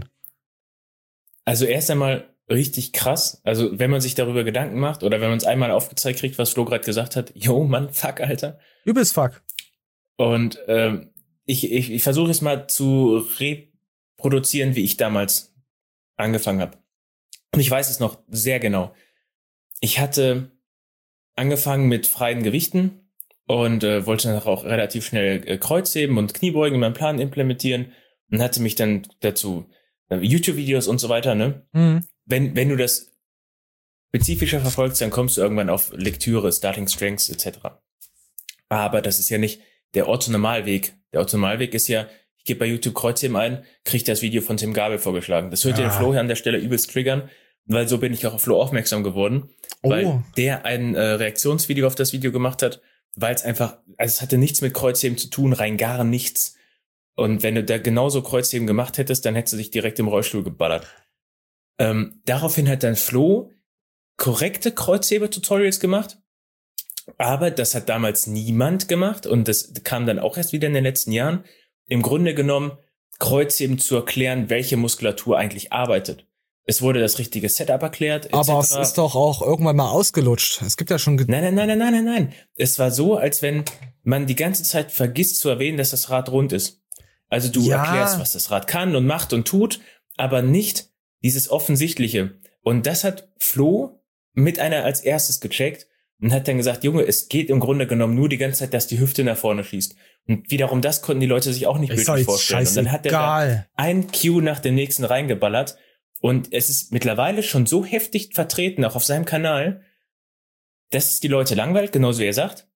Also erst einmal richtig krass. Also wenn man sich darüber Gedanken macht oder wenn man es einmal aufgezeigt kriegt, was Flo gerade gesagt hat, yo, Mann, fuck, Alter. Übelst fuck. Und ich versuche es mal zu reproduzieren, wie ich damals angefangen habe. Und ich weiß es noch sehr genau. Ich hatte angefangen mit freien Gewichten und wollte dann auch relativ schnell Kreuzheben und Kniebeugen in meinem Plan implementieren und hatte mich dann dazu YouTube-Videos und so weiter, ne? Mhm. Wenn du das spezifischer verfolgst, dann kommst du irgendwann auf Lektüre, Starting Strengths etc. Aber das ist ja nicht der Orthonormalweg. Der Orthonormalweg ist ja, ich gebe bei YouTube Kreuzheben ein, kriege das Video von Tim Gabel vorgeschlagen. Das wird den Flo hier an der Stelle übelst triggern, weil so bin ich auch auf Flo aufmerksam geworden, weil der ein Reaktionsvideo auf das Video gemacht hat, weil es einfach, also es hatte nichts mit Kreuzheben zu tun, rein gar nichts. Und wenn du da genauso Kreuzheben gemacht hättest, dann hättest du dich direkt im Rollstuhl geballert. Daraufhin hat dann Flo korrekte Kreuzhebe-Tutorials gemacht. Aber das hat damals niemand gemacht. Und das kam dann auch erst wieder in den letzten Jahren. Im Grunde genommen, Kreuzheben zu erklären, welche Muskulatur eigentlich arbeitet. Es wurde das richtige Setup erklärt, etc. Aber es ist doch auch irgendwann mal ausgelutscht. Es gibt ja schon... Nein. Es war so, als wenn man die ganze Zeit vergisst zu erwähnen, dass das Rad rund ist. Also du erklärst, was das Rad kann und macht und tut, aber nicht dieses Offensichtliche. Und das hat Flo mit einer als erstes gecheckt und hat dann gesagt, Junge, es geht im Grunde genommen nur die ganze Zeit, dass die Hüfte nach vorne schießt. Und wiederum das konnten die Leute sich auch nicht bildlich vorstellen. Und dann hat er da ein Cue nach dem nächsten reingeballert. Und es ist mittlerweile schon so heftig vertreten, auch auf seinem Kanal, dass es die Leute langweilt, genauso wie er sagt.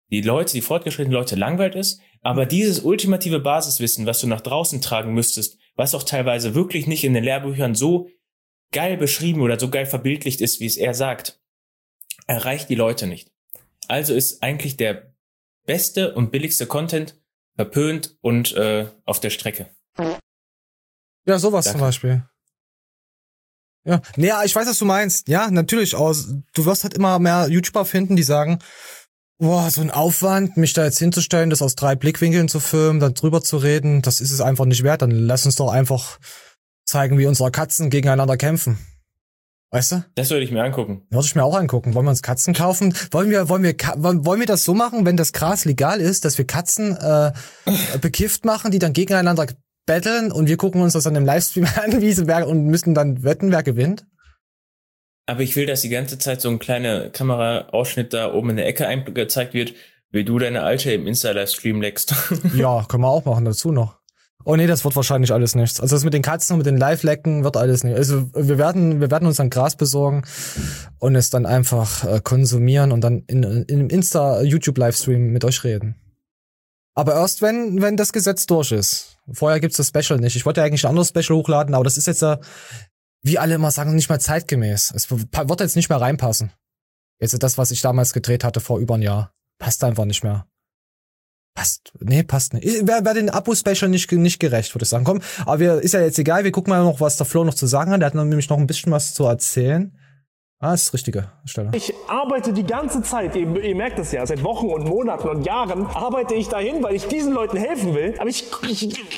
die fortgeschrittenen Leute langweilt ist, aber dieses ultimative Basiswissen, was du nach draußen tragen müsstest, was auch teilweise wirklich nicht in den Lehrbüchern so geil beschrieben oder so geil verbildlicht ist, wie es er sagt, erreicht die Leute nicht. Also ist eigentlich der beste und billigste Content verpönt und auf der Strecke. Ja, sowas Danke. zum Beispiel. Ja, naja, ich weiß, was du meinst. Ja, natürlich. Du wirst halt immer mehr YouTuber finden, die sagen, boah, so ein Aufwand, mich da jetzt hinzustellen, das aus 3 Blickwinkeln zu filmen, dann drüber zu reden, das ist es einfach nicht wert. Dann lass uns doch einfach zeigen, wie unsere Katzen gegeneinander kämpfen. Weißt du? Das würde ich mir angucken. Würde ich mir auch angucken. Wollen wir uns Katzen kaufen? Wollen wir das so machen, wenn das Gras legal ist, dass wir Katzen bekifft machen, die dann gegeneinander battlen und wir gucken uns das an dem Livestream an, wie sie und müssen dann wetten, wer gewinnt? Aber ich will, dass die ganze Zeit so ein kleiner Kameraausschnitt da oben in der Ecke gezeigt wird, wie du deine Alte im Insta-Livestream leckst. Ja, können wir auch machen dazu noch. Oh nee, das wird wahrscheinlich alles nichts. Also das mit den Katzen und mit den Live-Lecken wird alles nicht. Also wir werden uns dann Gras besorgen und es dann einfach konsumieren und dann in einem Insta-YouTube-Livestream mit euch reden. Aber erst wenn das Gesetz durch ist. Vorher gibt's das Special nicht. Ich wollte ja eigentlich ein anderes Special hochladen, aber das ist jetzt wie alle immer sagen, nicht mehr zeitgemäß. Es wird jetzt nicht mehr reinpassen. Jetzt das, was ich damals gedreht hatte vor über ein Jahr. Passt einfach nicht mehr. Passt nicht. Wäre den Abo-Special nicht gerecht, würde ich sagen. Komm, aber ist ja jetzt egal, wir gucken mal noch, was der Flo noch zu sagen hat. Der hat nämlich noch ein bisschen was zu erzählen. Das ist die richtige Stelle. Ich arbeite die ganze Zeit, ihr merkt es ja, seit Wochen und Monaten und Jahren arbeite ich dahin, weil ich diesen Leuten helfen will. Aber ich komme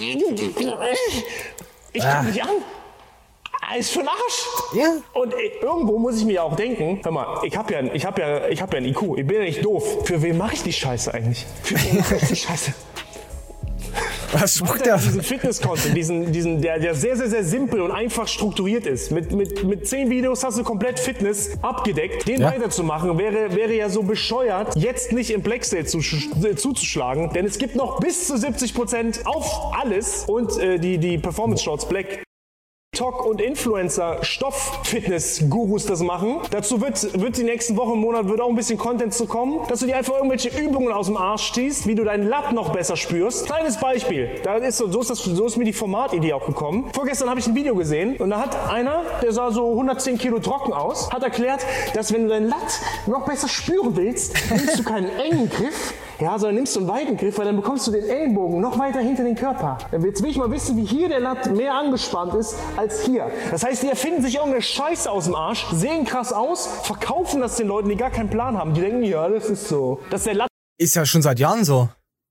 nicht an. Ist für ein Arsch. Ja. Und irgendwo muss ich mir auch denken, hör mal, ich hab ja ein IQ, ich bin ja nicht doof. Für wen mache ich die Scheiße eigentlich? Für wen mache ich die Scheiße? Was spricht der? Diesen Fitness-Content, der sehr, sehr, sehr simpel und einfach strukturiert ist. Mit 10 Videos hast du komplett Fitness abgedeckt. Den weiterzumachen wäre ja so bescheuert, jetzt nicht im Black Sale zuzuschlagen. Denn es gibt noch bis zu 70% auf alles und die Performance Shorts Black. TikTok und Influencer Stoff-Fitness-Gurus das machen. Dazu wird die nächsten Wochen und Monate auch ein bisschen Content zu kommen, dass du dir einfach irgendwelche Übungen aus dem Arsch ziehst, wie du deinen Lat noch besser spürst. Kleines Beispiel. So ist mir die Formatidee auch gekommen. Vorgestern habe ich ein Video gesehen und da hat einer, der sah so 110 Kilo trocken aus, hat erklärt, dass wenn du deinen Lat noch besser spüren willst, nimmst du keinen engen Griff, sondern nimmst du einen weiten Griff, weil dann bekommst du den Ellenbogen noch weiter hinter den Körper. Jetzt will ich mal wissen, wie hier der Lat mehr angespannt ist als hier. Das heißt, die erfinden sich irgendeine Scheiße aus dem Arsch, sehen krass aus, verkaufen das den Leuten, die gar keinen Plan haben. Die denken, ja, das ist so. Das ist der Lat. Ist ja schon seit Jahren so.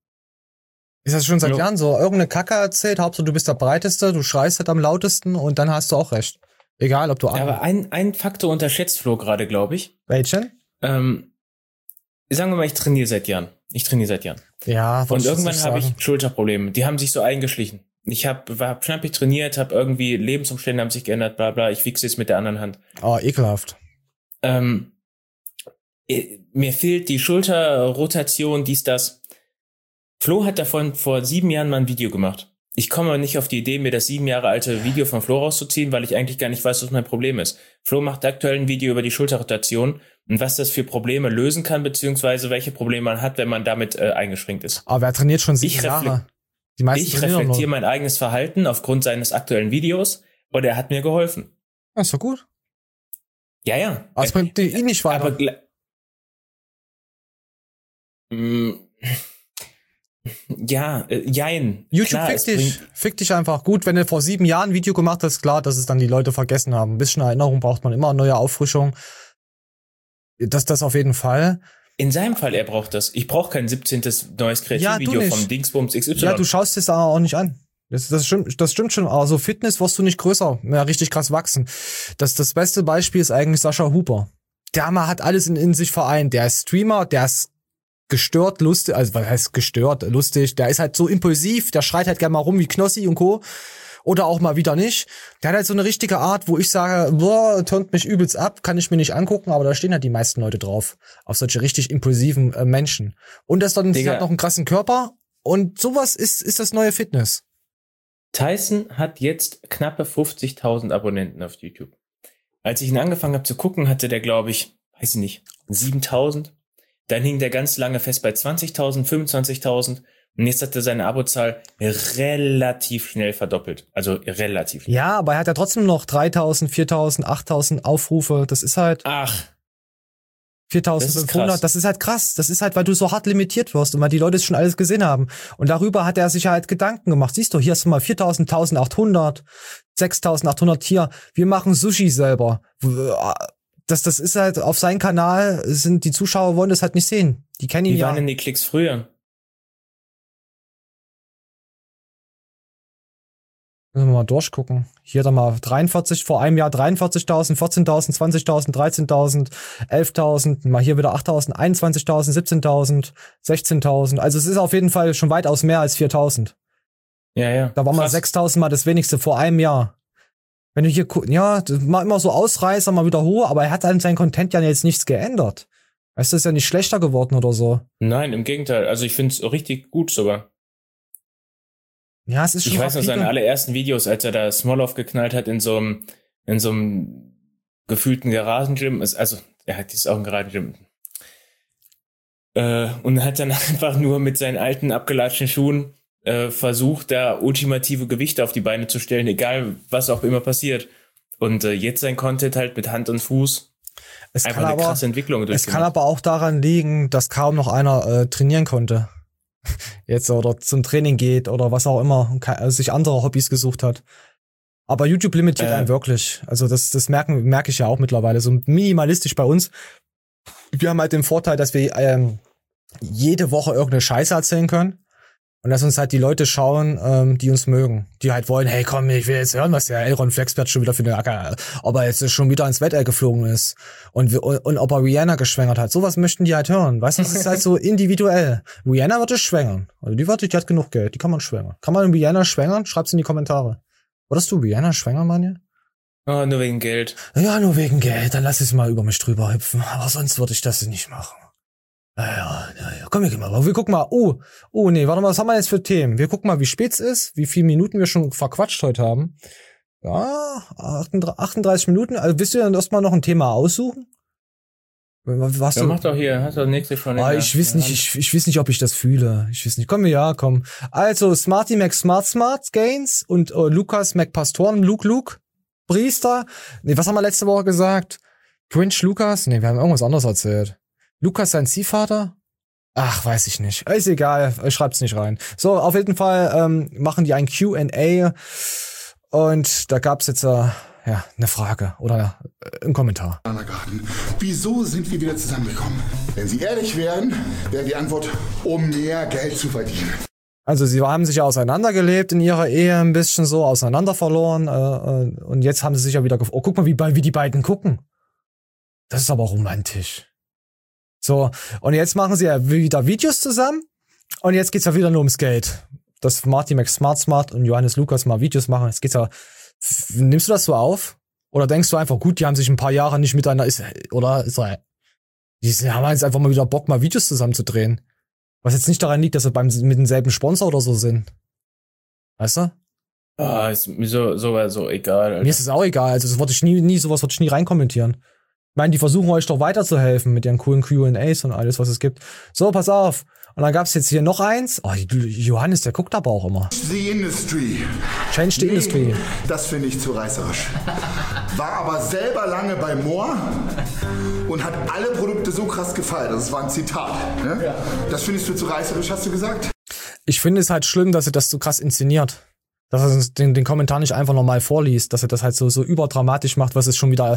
Irgendeine Kacke erzählt, Hauptsache du bist der Breiteste, du schreist halt am lautesten und dann hast du auch recht. Egal, ob du... Aber ein Faktor unterschätzt Flo gerade, glaube ich. Welchen? Sagen wir mal, ich trainiere seit Jahren. Ja, und irgendwann habe ich Schulterprobleme. Die haben sich so eingeschlichen. Ich war schnappig trainiert, habe irgendwie Lebensumstände haben sich geändert, bla bla. Ich wichse jetzt mit der anderen Hand. Oh, ekelhaft. Mir fehlt die Schulterrotation, dies, das. Flo hat davon vor 7 Jahren mal ein Video gemacht. Ich komme aber nicht auf die Idee, mir das 7 Jahre alte Video von Flo rauszuziehen, weil ich eigentlich gar nicht weiß, was mein Problem ist. Flo macht aktuell ein Video über die Schulterrotation und was das für Probleme lösen kann, beziehungsweise welche Probleme man hat, wenn man damit eingeschränkt ist. Aber wer trainiert schon 7 Jahre? Ich reflektiere mein eigenes Verhalten aufgrund seines aktuellen Videos und er hat mir geholfen. Das ist doch gut. Ja. Aber es bringt ihn nicht weiter. Jein. YouTube fick dich einfach. Gut, wenn du vor 7 Jahren ein Video gemacht hast, klar, dass es dann die Leute vergessen haben. Ein bisschen Erinnerung braucht man immer, neue Auffrischung. Das auf jeden Fall. In seinem Fall, er braucht das. Ich brauche kein 17. neues Kreativvideo vom Dingsbums XY. Ja, du schaust es aber auch nicht an. Das stimmt schon. Also Fitness wirst du nicht größer, mehr richtig krass wachsen. Das beste Beispiel ist eigentlich Sascha Huber. Der Mann hat alles in sich vereint. Der ist Streamer, der ist gestört, lustig, also was heißt gestört, lustig, der ist halt so impulsiv, der schreit halt gerne mal rum wie Knossi und Co. Oder auch mal wieder nicht. Der hat halt so eine richtige Art, wo ich sage, boah, turnt mich übelst ab, kann ich mir nicht angucken, aber da stehen halt die meisten Leute drauf. Auf solche richtig impulsiven Menschen. Und das dann hat noch einen krassen Körper und sowas ist das neue Fitness. Tyson hat jetzt knappe 50.000 Abonnenten auf YouTube. Als ich ihn angefangen habe zu gucken, hatte der, glaube ich, 7.000. dann hing der ganz lange fest bei 20.000, 25.000 und jetzt hat er seine Abozahl relativ schnell verdoppelt. Also relativ schnell. Ja, aber er hat ja trotzdem noch 3.000, 4.000, 8.000 Aufrufe. Das ist halt... Ach. 4.500, das ist halt krass. Das ist halt, weil du so hart limitiert wirst und weil die Leute es schon alles gesehen haben. Und darüber hat er sich halt Gedanken gemacht. Siehst du, hier hast du mal 4.000, 1.800, 6.800 hier. Wir machen Sushi selber. Das ist halt auf seinem Kanal, sind die Zuschauer wollen das halt nicht sehen. Die kennen ihn Wie ja. waren denn die Klicks früher? Müssen wir mal durchgucken. Hier dann mal 43, vor einem Jahr 43.000, 14.000, 20.000, 13.000, 11.000, mal hier wieder 8.000, 21.000, 17.000, 16.000. Also es ist auf jeden Fall schon weitaus mehr als 4.000. Ja. Da war mal 6.000 mal das wenigste vor einem Jahr. Wenn du hier ja, mal immer so Ausreißer, mal wieder hoch, aber er hat an seinem Content ja jetzt nichts geändert. Weißt du, ist ja nicht schlechter geworden oder so. Nein, im Gegenteil. Also ich finde es richtig gut sogar. Ja, es ist schon. Ich weiß noch seine allerersten Videos, als er da Smolov geknallt hat in so einem gefühlten Garagengym. Also, er hat jetzt auch ein Garagengym. Und hat dann einfach nur mit seinen alten, abgelatschten Schuhen versucht, da ultimative Gewichte auf die Beine zu stellen, egal was auch immer passiert. Und jetzt sein Content halt mit Hand und Fuß. Einfach eine krasse Entwicklung durchgemacht. Es kann aber auch daran liegen, dass kaum noch einer trainieren konnte. Jetzt oder zum Training geht oder was auch immer und sich andere Hobbys gesucht hat. Aber YouTube limitiert einen wirklich. Also das merke ich ja auch mittlerweile. So minimalistisch bei uns. Wir haben halt den Vorteil, dass wir jede Woche irgendeine Scheiße erzählen können. Und dass uns halt die Leute schauen, die uns mögen. Die halt wollen, hey komm, ich will jetzt hören, was der Elron Flexpert schon wieder für eine Acker, ob er jetzt schon wieder ins Weltall geflogen ist. Und ob er Rihanna geschwängert hat. Sowas möchten die halt hören. Weißt du, das ist halt so individuell. Rihanna wird es schwängern. Also die hat genug Geld, die kann man schwängern. Kann man Rihanna schwängern? Schreib's in die Kommentare. Würdest du Rihanna schwängern, Manja? Oh, nur wegen Geld. Ja, nur wegen Geld. Dann lass ich's mal über mich drüber hüpfen. Aber sonst würde ich das nicht machen. Ja. Komm, wir gehen mal. Wir gucken mal. Oh, nee, warte mal, was haben wir jetzt für Themen? Wir gucken mal, wie spät es ist, wie viele Minuten wir schon verquatscht heute haben. Ja, 38 Minuten. Also willst du dann erstmal noch ein Thema aussuchen? Was ja, mach doch hier, hast du das nächste schon. Ich weiß nicht, ob ich das fühle. Ich weiß nicht. Komm. Also, Smarty Mac Smart Gains und Lukas Mac Pastoren, Luke, Priester. Nee, was haben wir letzte Woche gesagt? Cringe Lukas? Nee, wir haben irgendwas anderes erzählt. Lukas sein Ziehvater? Ach, weiß ich nicht. Ist egal, schreibt's nicht rein. So, auf jeden Fall machen die ein Q&A und da gab's jetzt eine Frage oder einen Kommentar. Wieso sind wir wieder zusammengekommen? Wenn Sie ehrlich wären, wäre die Antwort, um mehr Geld zu verdienen. Also sie haben sich ja auseinandergelebt in ihrer Ehe, ein bisschen so auseinander verloren und jetzt haben sie sich ja wieder guck mal, wie die beiden gucken. Das ist aber romantisch. So, und jetzt machen sie ja wieder Videos zusammen und jetzt geht's ja wieder nur ums Geld. Dass Marty Mac Smart und Johannes Lukas mal Videos machen, jetzt geht's ja, nimmst du das so auf? Oder denkst du einfach, gut, die haben sich ein paar Jahre nicht miteinander, die haben jetzt einfach mal wieder Bock, mal Videos zusammen zu drehen. Was jetzt nicht daran liegt, dass sie mit demselben Sponsor oder so sind. Weißt du? Ist mir so egal. Alter. Mir ist es auch egal, also sowas würde ich nie reinkommentieren. Ich meine, die versuchen euch doch weiterzuhelfen mit ihren coolen Q&As und alles, was es gibt. So, pass auf. Und dann gab's jetzt hier noch eins. Oh, Johannes, der guckt aber auch immer. The Industry. Change the Industry. Das finde ich zu reißerisch. War aber selber lange bei Moore und hat alle Produkte so krass gefeiert. Das war ein Zitat. Ne? Ja. Das findest du zu reißerisch, hast du gesagt? Ich finde es halt schlimm, dass er das so krass inszeniert. Dass er den Kommentar nicht einfach nochmal vorliest, dass er das halt so überdramatisch macht, was es schon wieder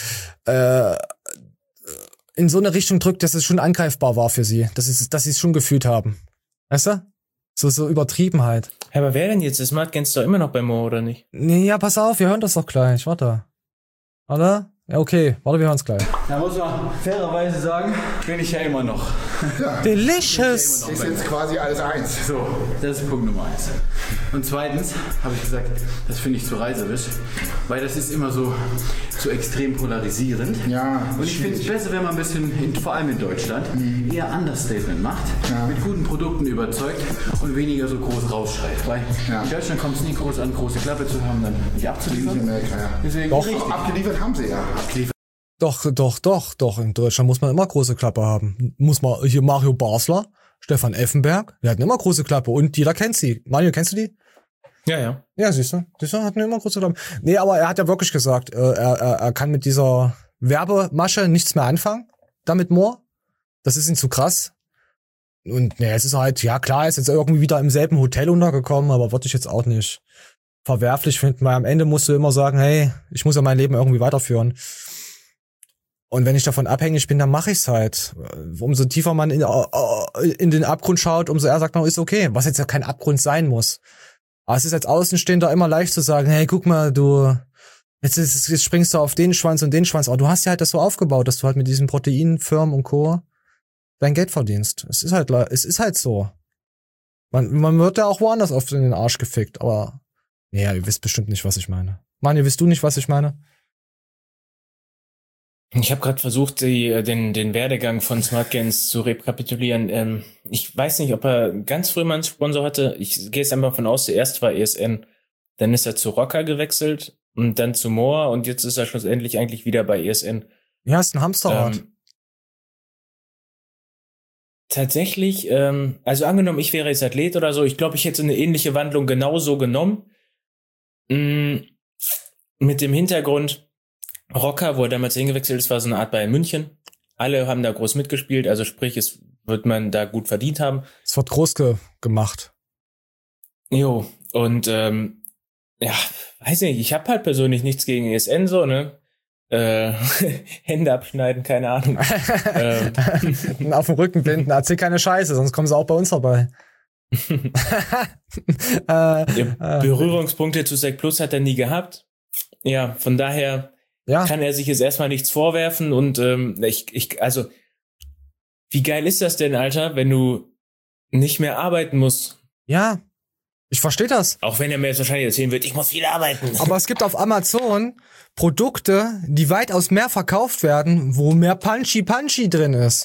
in so eine Richtung drückt, dass es schon angreifbar war für sie. Dass sie es schon gefühlt haben. Weißt du? So übertrieben halt. Ja, aber wer denn jetzt? Das Smart Gains doch immer noch bei Mo, oder nicht? Nee, ja, pass auf, wir hören das doch gleich. Warte. Oder? Ja, okay. Warte, wir hören es gleich. Da muss man fairerweise sagen, bin ich ja immer noch. Ja. Delicious! Ist jetzt quasi alles eins. So, das ist Punkt Nummer 1. Und zweitens habe ich gesagt, das finde ich zu reißerisch, weil das ist immer so extrem polarisierend. Ja. Und ich finde es besser, wenn man ein bisschen, vor allem in Deutschland, eher Understatement macht, mit guten Produkten überzeugt und weniger so groß rausschreit. Weil in Deutschland kommt es nie groß an, große Klappe zu haben, dann nicht abzuliefern. Ja. Deswegen doch, abgeliefert haben sie ja. Doch. In Deutschland muss man immer große Klappe haben. Muss man, hier Mario Basler, Stefan Effenberg, die hatten immer große Klappe und jeder kennt sie. Mario, kennst du die? Ja. Ja, siehst du, hatten immer große Klappe. Nee, aber er hat ja wirklich gesagt, er kann mit dieser Werbemasche nichts mehr anfangen. Damit Moore. Das ist ihm zu krass. Und ne, es ist halt, ja klar, er ist jetzt irgendwie wieder im selben Hotel untergekommen, aber würde ich jetzt auch nicht verwerflich finden, weil am Ende musst du immer sagen, hey, ich muss ja mein Leben irgendwie weiterführen. Und wenn ich davon abhängig bin, dann mache ich's halt. Umso tiefer man in den Abgrund schaut, umso eher sagt man, ist okay, was jetzt ja kein Abgrund sein muss. Aber es ist als Außenstehender immer leicht zu sagen, hey, guck mal, jetzt springst du auf den Schwanz und den Schwanz. Aber du hast ja halt das so aufgebaut, dass du halt mit diesen Proteinfirmen und Co. dein Geld verdienst. Es ist halt so. Man wird ja auch woanders oft in den Arsch gefickt, aber ja, ihr wisst bestimmt nicht, was ich meine. Mann, wisst du nicht, was ich meine? Ich habe gerade versucht, den Werdegang von SmartGains zu rekapitulieren. Ich weiß nicht, ob er ganz früh mal einen Sponsor hatte. Ich gehe jetzt einfach von aus, zuerst war ESN, dann ist er zu Rocker gewechselt und dann zu Moore und jetzt ist er schlussendlich eigentlich wieder bei ESN. Ja, ist ein Hamsterrad. Tatsächlich, also angenommen, ich wäre jetzt Athlet oder so, ich glaube, ich hätte eine ähnliche Wandlung genauso genommen. Mit dem Hintergrund, Rocker, wo er damals hingewechselt ist, war so eine Art Bayern München. Alle haben da groß mitgespielt, also sprich, es wird man da gut verdient haben. Es wird groß gemacht. Jo, und ja, weiß nicht, ich habe halt persönlich nichts gegen ESN so, ne? Hände abschneiden, keine Ahnung. Auf dem Rücken blinden, erzähl keine Scheiße, sonst kommen sie auch bei uns vorbei. Berührungspunkte zu Sec Plus hat er nie gehabt. Ja, von daher kann er sich jetzt erstmal nichts vorwerfen und also wie geil ist das denn, Alter, wenn du nicht mehr arbeiten musst? Ja, ich verstehe das. Auch wenn er mir jetzt wahrscheinlich erzählen wird, ich muss wieder arbeiten. Aber es gibt auf Amazon Produkte, die weitaus mehr verkauft werden, wo mehr Punchy drin ist.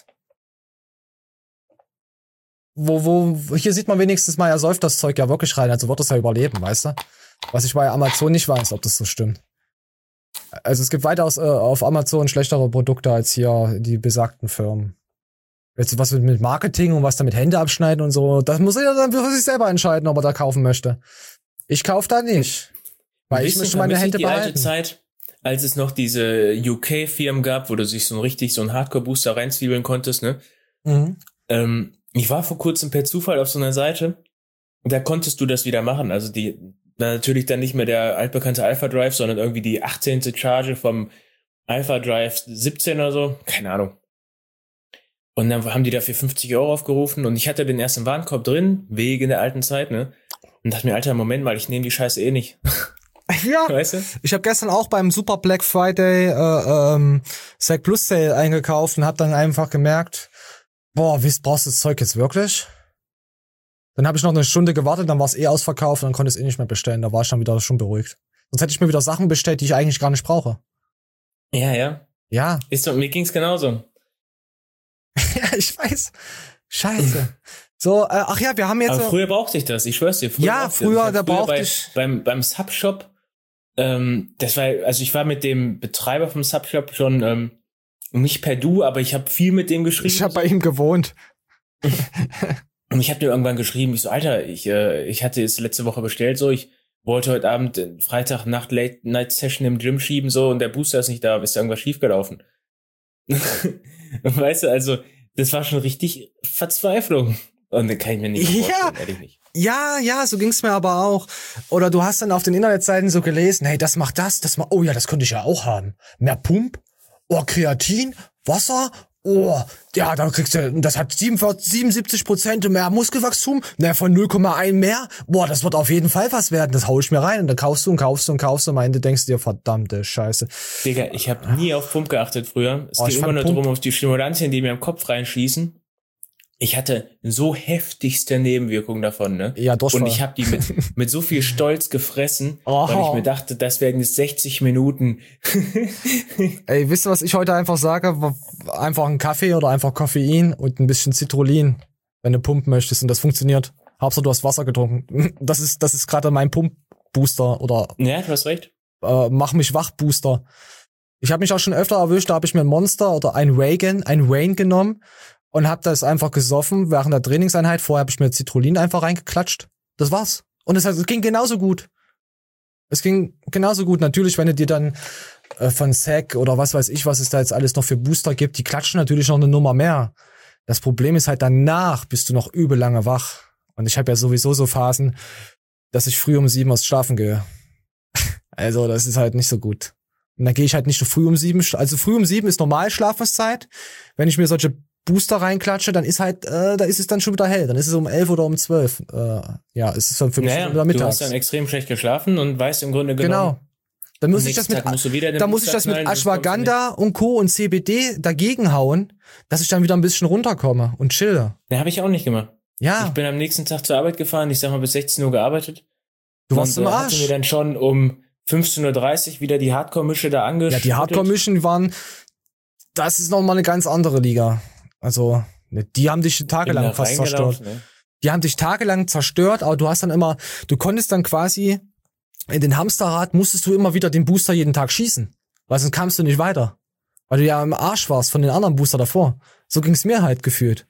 Hier sieht man wenigstens mal, er säuft das Zeug ja wirklich rein, also wird das ja überleben, weißt du? Was ich bei Amazon nicht weiß, ob das so stimmt. Also es gibt weitaus auf Amazon schlechtere Produkte als hier die besagten Firmen. Jetzt was mit Marketing und was damit Hände abschneiden und so, das muss er dann für sich selber entscheiden, ob er da kaufen möchte. Ich kaufe da nicht. Weil ich möchte meine Hände behalten. Die alte Zeit, als es noch diese UK-Firmen gab, wo du sich so einen Hardcore-Booster reinzwiebeln konntest, ne? Mhm. Ich war vor kurzem per Zufall auf so einer Seite, da konntest du das wieder machen. Also natürlich dann nicht mehr der altbekannte Alpha Drive, sondern irgendwie die 18. Charge vom Alpha Drive 17 oder so. Keine Ahnung. Und dann haben die dafür 50 € aufgerufen und ich hatte den ersten Warenkorb drin, wegen der alten Zeit, ne? Und dachte mir, Alter, Moment mal, ich nehme die Scheiße eh nicht. Ja, weißt du? Ich habe gestern auch beim Super Black Friday Sec Plus Sale eingekauft und habe dann einfach gemerkt, boah, brauchst du das Zeug jetzt wirklich? Dann habe ich noch eine Stunde gewartet, dann war es ausverkauft und dann konnte ich es nicht mehr bestellen. Da war ich dann wieder schon beruhigt. Sonst hätte ich mir wieder Sachen bestellt, die ich eigentlich gar nicht brauche. Ja. Ja. Mir ging's genauso. Ja, ich weiß. Scheiße. So, ach ja, wir haben jetzt. Aber früher brauchte ich das, ich schwör's dir. Früher da brauchte ich. Beim Subshop, das war, also ich war mit dem Betreiber vom Subshop schon nicht per Du, aber ich habe viel mit dem geschrieben. Ich habe bei ihm gewohnt. Und ich habe dir irgendwann geschrieben, ich so, Alter, ich hatte es letzte Woche bestellt, so, ich wollte heute Abend Freitagnacht Late-Night-Session im Gym schieben, so, und der Booster ist nicht da, ist da irgendwas schiefgelaufen. Weißt du, also, das war schon richtig Verzweiflung. Und dann kann ich mir nicht vorstellen, ehrlich nicht. Ja, so ging's mir aber auch. Oder du hast dann auf den Internetseiten so gelesen, hey, das macht das macht, oh ja, das könnte ich ja auch haben. Mehr Pump, Kreatin, Wasser, ja, dann kriegst du, das hat 77% mehr Muskelwachstum, von 0,1 mehr, das wird auf jeden Fall was werden, das hau ich mir rein und dann kaufst du am Ende denkst du dir, verdammte Scheiße. Digga, ich habe nie auf Pump geachtet früher. Es ging immer nur darum, auf die Stimulantien, die mir im Kopf reinschießen. Ich hatte so heftigste Nebenwirkungen davon, ne? Ja, Durchfall. Und ich habe die mit so viel Stolz gefressen, weil ich mir dachte, das werden jetzt 60 Minuten. Ey, wisst ihr, was ich heute einfach sage? Einfach einen Kaffee oder einfach Koffein und ein bisschen Citrullin, wenn du pumpen möchtest. Und das funktioniert. Hauptsache, du hast Wasser getrunken. Das ist gerade mein Pump-Booster oder. Ja, du hast recht. Mach mich wach Booster. Ich habe mich auch schon öfter erwischt, da habe ich mir ein Monster oder ein Wayne genommen und habe das einfach gesoffen während der Trainingseinheit. Vorher habe ich mir Citrullin einfach reingeklatscht. Das war's. Und es ging genauso gut. Es ging genauso gut. Natürlich, wenn du dir dann von SAC oder was weiß ich, was es da jetzt alles noch für Booster gibt, die klatschen natürlich noch eine Nummer mehr. Das Problem ist halt, danach bist du noch übel lange wach. Und ich habe ja sowieso so Phasen, dass ich früh um 7 aus Schlafen gehe. Also das ist halt nicht so gut. Und dann gehe ich halt nicht so früh um 7. Also früh um 7 ist normal Schlafenszeit. Wenn ich mir solche Booster reinklatsche, dann ist halt, da ist es dann schon wieder hell. Dann ist es um 11 oder um 12. Ja, es ist dann für mich schon wieder mittags. Du hast dann extrem schlecht geschlafen und weißt im Grunde genommen. Genau. Dann muss ich das mit Ashwagandha und Co. und CBD dagegen hauen, dass ich dann wieder ein bisschen runterkomme und chille. Den habe ich auch nicht gemacht. Ja. Ich bin am nächsten Tag zur Arbeit gefahren, ich sag mal bis 16 Uhr gearbeitet. Du warst im Arsch. Hatte mir dann schon um 15:30 Uhr wieder die Hardcore-Mische da angeschüttet. Ja, die Hardcore-Mischen das ist nochmal eine ganz andere Liga. Also, die haben dich tagelang fast zerstört. Ne? Die haben dich tagelang zerstört, aber du konntest dann quasi in den Hamsterrad musstest du immer wieder den Booster jeden Tag schießen. Weil sonst kamst du nicht weiter. Weil du ja im Arsch warst von den anderen Booster davor. So ging's mir halt gefühlt.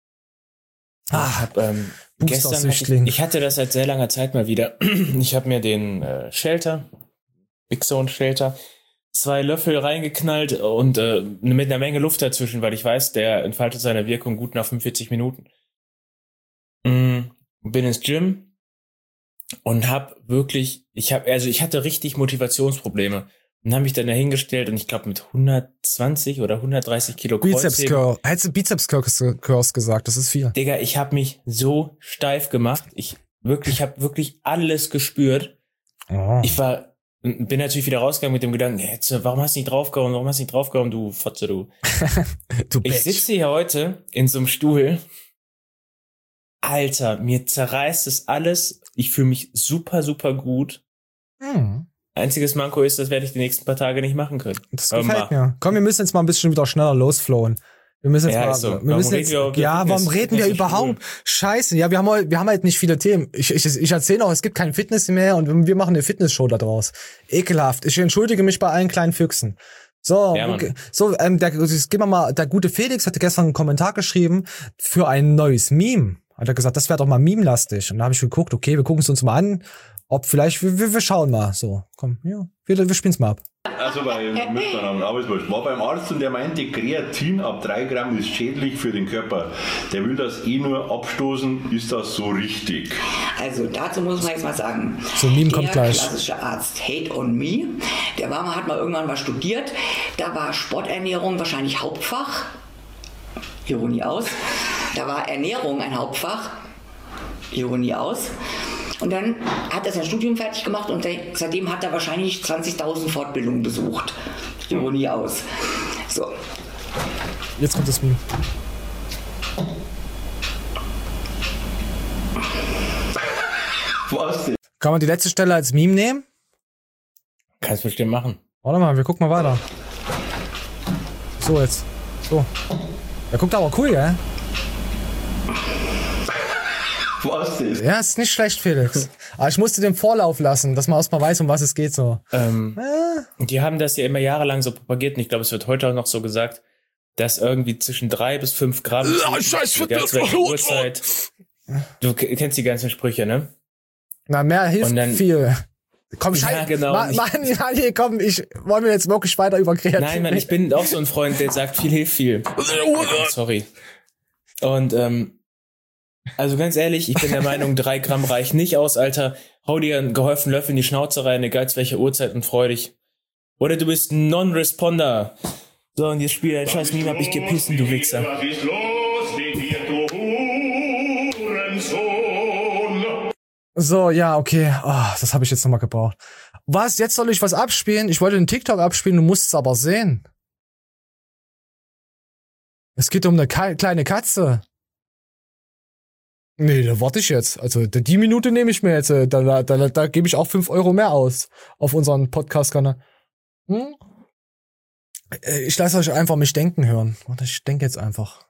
Gestern ich hatte das seit sehr langer Zeit mal wieder. Ich habe mir den Big Zone Shelter, 2 Löffel reingeknallt und mit einer Menge Luft dazwischen, weil ich weiß, der entfaltet seine Wirkung gut nach 45 Minuten. Bin ins Gym und ich hatte richtig Motivationsprobleme und habe mich dann dahingestellt und ich glaube mit 120 oder 130 Kilo Kreuzheben. Hättest du Bizeps-Curls gesagt, das ist viel. Digga, ich habe mich so steif gemacht. Ich habe wirklich alles gespürt. Oh. Bin natürlich wieder rausgegangen mit dem Gedanken, warum hast du nicht draufgehauen, du Fotze, du. Ich sitze hier heute in so einem Stuhl. Alter, mir zerreißt es alles. Ich fühle mich super, super gut. Einziges Manko ist, das werde ich die nächsten paar Tage nicht machen können. Das gefällt mir. Komm, wir müssen jetzt mal ein bisschen wieder schneller losflowen. Wir müssen jetzt warum reden wir überhaupt? Scheiße, ja, wir haben halt nicht viele Themen. Ich erzähle auch, es gibt kein Fitness mehr und wir machen eine Fitnessshow da draus. Ekelhaft. Ich entschuldige mich bei allen kleinen Füchsen. So, ja, okay. Der gute Felix hatte gestern einen Kommentar geschrieben für ein neues Meme. Hat er gesagt, das wäre doch mal meme-lastig. Und da habe ich geguckt, okay, wir gucken es uns mal an. Ob vielleicht, wir schauen mal. So, komm, ja, wir spielen's mal ab. Also war beim Arzt und der meinte, Kreatin ab 3 Gramm ist schädlich für den Körper. Der will das nur abstoßen. Ist das so richtig? Also dazu muss man jetzt mal sagen, so ein Meme kommt gleich. Der klassische Arzt Hate on Me, hat mal irgendwann was studiert. Da war Sporternährung wahrscheinlich Hauptfach. Ironie aus. Da war Ernährung ein Hauptfach. Ironie aus. Und dann hat er sein Studium fertig gemacht und seitdem hat er wahrscheinlich 20.000 Fortbildungen besucht. Ironie aus. So. Jetzt kommt das Meme. Was denn? Kann man die letzte Stelle als Meme nehmen? Kannst du bestimmt machen. Warte mal, wir gucken mal weiter. So jetzt. So. Der guckt aber cool, gell? Was ist? Ja, ist nicht schlecht, Felix. Aber ich musste den Vorlauf lassen, dass man erstmal weiß, um was es geht so. Die haben das ja immer jahrelang so propagiert und ich glaube, es wird heute auch noch so gesagt, dass irgendwie zwischen 3 bis 5 Gramm Uhrzeit. Du kennst die ganzen Sprüche, ne? Na, mehr hilft viel. Komm, ja, genau. Mann, komm, ich wollen wir jetzt wirklich weiter über Kreatin. Nein, Mann, ich bin auch so ein Freund, der sagt, viel hilft viel. Sorry. Und also ganz ehrlich, ich bin der Meinung, 3 Gramm reicht nicht aus, Alter. Hau dir einen gehäuften Löffel in die Schnauze rein, egal zu welcher Uhrzeit und freu dich. Oder du bist ein Non-Responder. So, und jetzt spiel dein scheiß Meme, hab ich gepissen, du Wichser. Was ist los mit dir, du Hurensohn? So, ja, okay. Oh, das habe ich jetzt nochmal gebraucht. Was? Jetzt soll ich was abspielen? Ich wollte den TikTok abspielen, du musst es aber sehen. Es geht um eine kleine Katze. Nee, da warte ich jetzt. Also die Minute nehme ich mir jetzt. Da gebe ich auch 5 Euro mehr aus auf unseren Podcast-Kanal. Ich lasse euch einfach mich denken hören. Warte, ich denke jetzt einfach.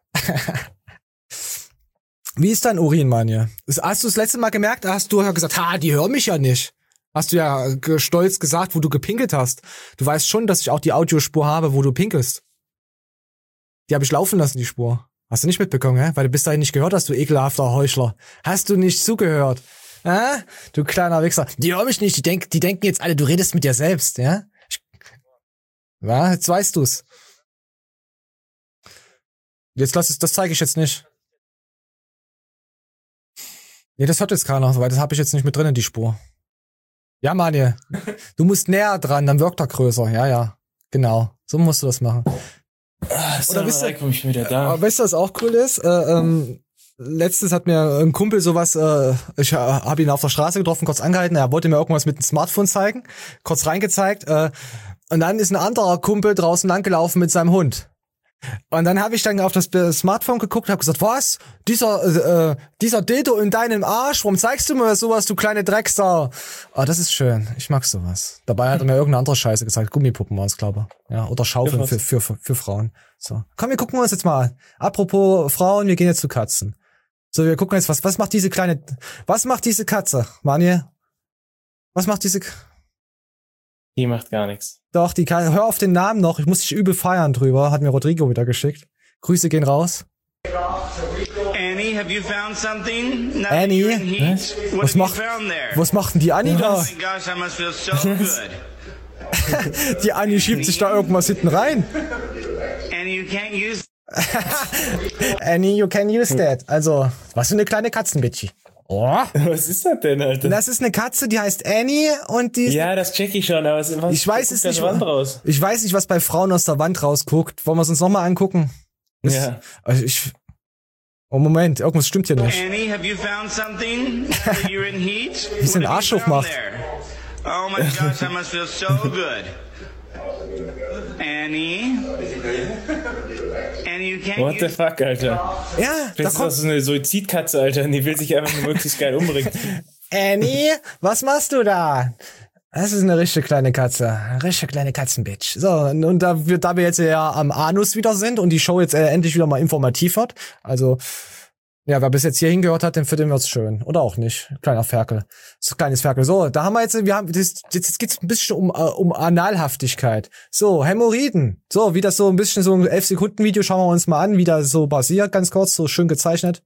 Wie ist dein Urin, Manje? Hast du das letzte Mal gemerkt? Hast du gesagt, die hören mich ja nicht. Hast du ja stolz gesagt, wo du gepinkelt hast. Du weißt schon, dass ich auch die Audiospur habe, wo du pinkelst. Die habe ich laufen lassen, die Spur. Hast du nicht mitbekommen, hä? Weil du bis dahin nicht gehört hast, du ekelhafter Heuchler. Hast du nicht zugehört? Du kleiner Wichser. Die hören mich nicht, die denken jetzt alle, du redest mit dir selbst, ja? Ja, jetzt weißt du's. Jetzt das zeige ich jetzt nicht. Nee, das hört jetzt keiner, weil das habe ich jetzt nicht mit drin in die Spur. Ja, Manje, du musst näher dran, dann wirkt er größer. Ja, genau. So musst du das machen. Oder wisst ihr, komm ich wieder da. Weißt du, was auch cool ist? Letztens hat mir ein Kumpel sowas, ich habe ihn auf der Straße getroffen, kurz angehalten, er wollte mir irgendwas mit dem Smartphone zeigen, kurz reingezeigt, und dann ist ein anderer Kumpel draußen langgelaufen mit seinem Hund. Und dann habe ich dann auf das Smartphone geguckt und habe gesagt, was? Dieser Dildo in deinem Arsch, warum zeigst du mir sowas, du kleine Drecksau? Das ist schön, ich mag sowas. Dabei hat er mir irgendeine andere Scheiße gezeigt, Gummipuppen waren es, glaube ich. Ja, oder Schaufeln für Frauen. So. Komm, wir gucken uns jetzt mal an. Apropos Frauen, wir gehen jetzt zu Katzen. So, wir gucken jetzt, was macht diese Katze, Manje? Was macht diese... Die macht gar nichts. Doch, hör auf den Namen noch, ich muss dich übel feiern drüber, hat mir Rodrigo wieder geschickt. Grüße gehen raus. Annie, have you found something? Annie? Was macht denn die Annie da? Oh my gosh, I must feel so good. Die Annie schiebt sich da irgendwas hinten rein. Annie, you can't use... Annie, you can use that. Also, was für eine kleine Katzenbitchi. Oh. Was ist das denn, Alter? Das ist eine Katze, die heißt Annie und die... Ja, das check ich schon, aber was ich weiß es nicht. Wand raus? Ich weiß nicht, was bei Frauen aus der Wand rausguckt. Wollen wir es uns nochmal angucken? Ja. Oh, Moment, irgendwas stimmt hier nicht. Annie, have you found something? You're in heat? Wie es den Arsch hochmacht. Oh my gosh, I must feel so good. Annie? Annie, you can't... What the fuck, Alter? Ja, das ist doch so eine Suizidkatze, Alter. Die will sich einfach nur möglichst geil umbringen. Annie, was machst du da? Das ist eine richtige kleine Katze. Eine richtige kleine Katzenbitch. So, und da wir jetzt ja am Anus wieder sind und die Show jetzt endlich wieder mal informativ wird, also... Ja, wer bis jetzt hier hingehört hat, für den wird's schön. Oder auch nicht. Kleiner Ferkel. So, kleines Ferkel. So, da haben wir jetzt geht's ein bisschen um Analhaftigkeit. So, Hämorrhoiden. So, wie das so ein bisschen so ein 11-Sekunden-Video schauen wir uns mal an, wie das so basiert, ganz kurz, so schön gezeichnet.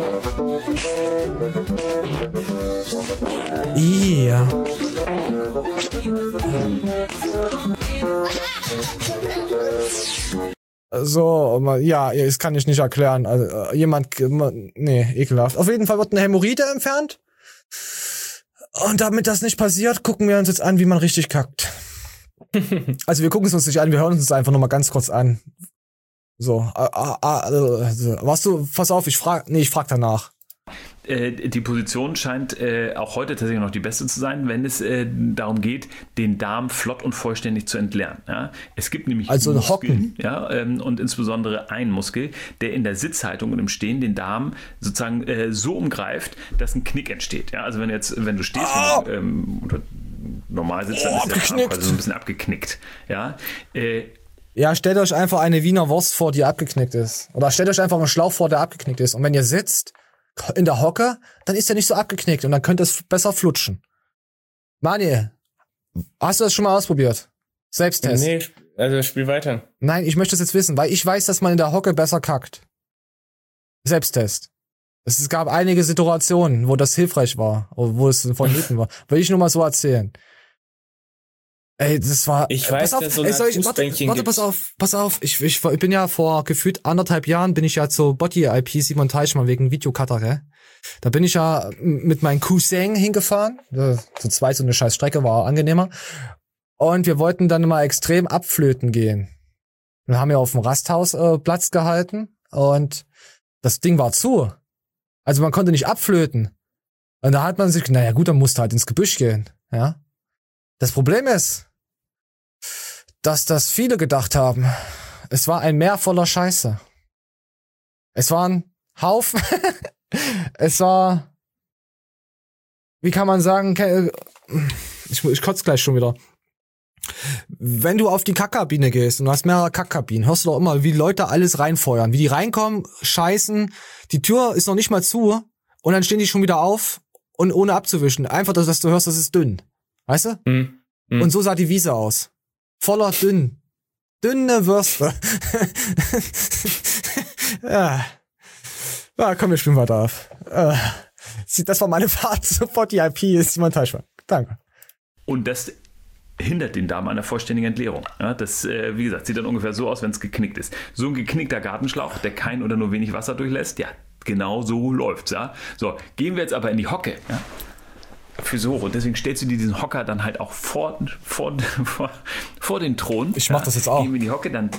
Ja. So, ja, das kann ich nicht erklären. Also, ekelhaft. Auf jeden Fall wird eine Hämorrhoide entfernt. Und damit das nicht passiert, gucken wir uns jetzt an, wie man richtig kackt. Also wir gucken es uns nicht an, wir hören uns das einfach nochmal ganz kurz an. So, pass auf, ich frag danach. Die Position scheint auch heute tatsächlich noch die beste zu sein, wenn es darum geht, den Darm flott und vollständig zu entleeren. Ja? Es gibt nämlich Muskeln, Hocken. Ja, und insbesondere einen Muskel, der in der Sitzhaltung und im Stehen den Darm sozusagen so umgreift, dass ein Knick entsteht. Ja? Also wenn du stehst oder normal sitzt, dann ist der Darm quasi so ein bisschen abgeknickt. Ja? Ja, stellt euch einfach eine Wiener Wurst vor, die abgeknickt ist. Oder stellt euch einfach einen Schlauch vor, der abgeknickt ist. Und wenn ihr sitzt in der Hocke, dann ist er nicht so abgeknickt und dann könnte es besser flutschen. Manje, hast du das schon mal ausprobiert? Selbsttest. Nee, also spiel weiter. Nein, ich möchte es jetzt wissen, weil ich weiß, dass man in der Hocke besser kackt. Selbsttest. Es gab einige Situationen, wo das hilfreich war, wo es vonnöten war. Will ich nur mal so erzählen. Ey, das war... Ich weiß, dass so warte, pass auf. Ich bin ja vor gefühlt 1,5 Jahren bin ich ja zur Body-IP Simon Teichmann wegen Videocutter, gell? Da bin ich ja mit meinem Cousin hingefahren. Zu zweit so eine scheiß Strecke, war angenehmer. Und wir wollten dann mal extrem abflöten gehen. Wir haben ja auf dem Rasthaus Platz gehalten und das Ding war zu. Also man konnte nicht abflöten. Und da hat man sich, naja gut, dann musst du halt ins Gebüsch gehen, ja? Das Problem ist, dass das viele gedacht haben. Es war ein Meer voller Scheiße. Es war ein Haufen. Es war, wie kann man sagen, ich kotze gleich schon wieder. Wenn du auf die Kackkabine gehst und du hast mehrere Kackkabinen, hörst du doch immer, wie Leute alles reinfeuern. Wie die reinkommen, scheißen, die Tür ist noch nicht mal zu und dann stehen die schon wieder auf und ohne abzuwischen. Einfach, dass du hörst, das ist dünn. Weißt du? Und so sah die Wiese aus. Voller dünne Würste. Ja, komm, wir spielen weiter auf. Das war meine Fahrt sofort die IP, ist Simon Teichmann. Danke. Und das hindert den Darm an der vollständigen Entleerung. Ja, das, wie gesagt, sieht dann ungefähr so aus, wenn es geknickt ist. So ein geknickter Gartenschlauch, der kein oder nur wenig Wasser durchlässt, ja, genau so läuft's. Ja. So, gehen wir jetzt aber in die Hocke. Ja. Für so hoch. Und deswegen stellst du dir diesen Hocker dann halt auch vor den Thron. Ich mach das jetzt auch. Gehen wir in die Hocke, dann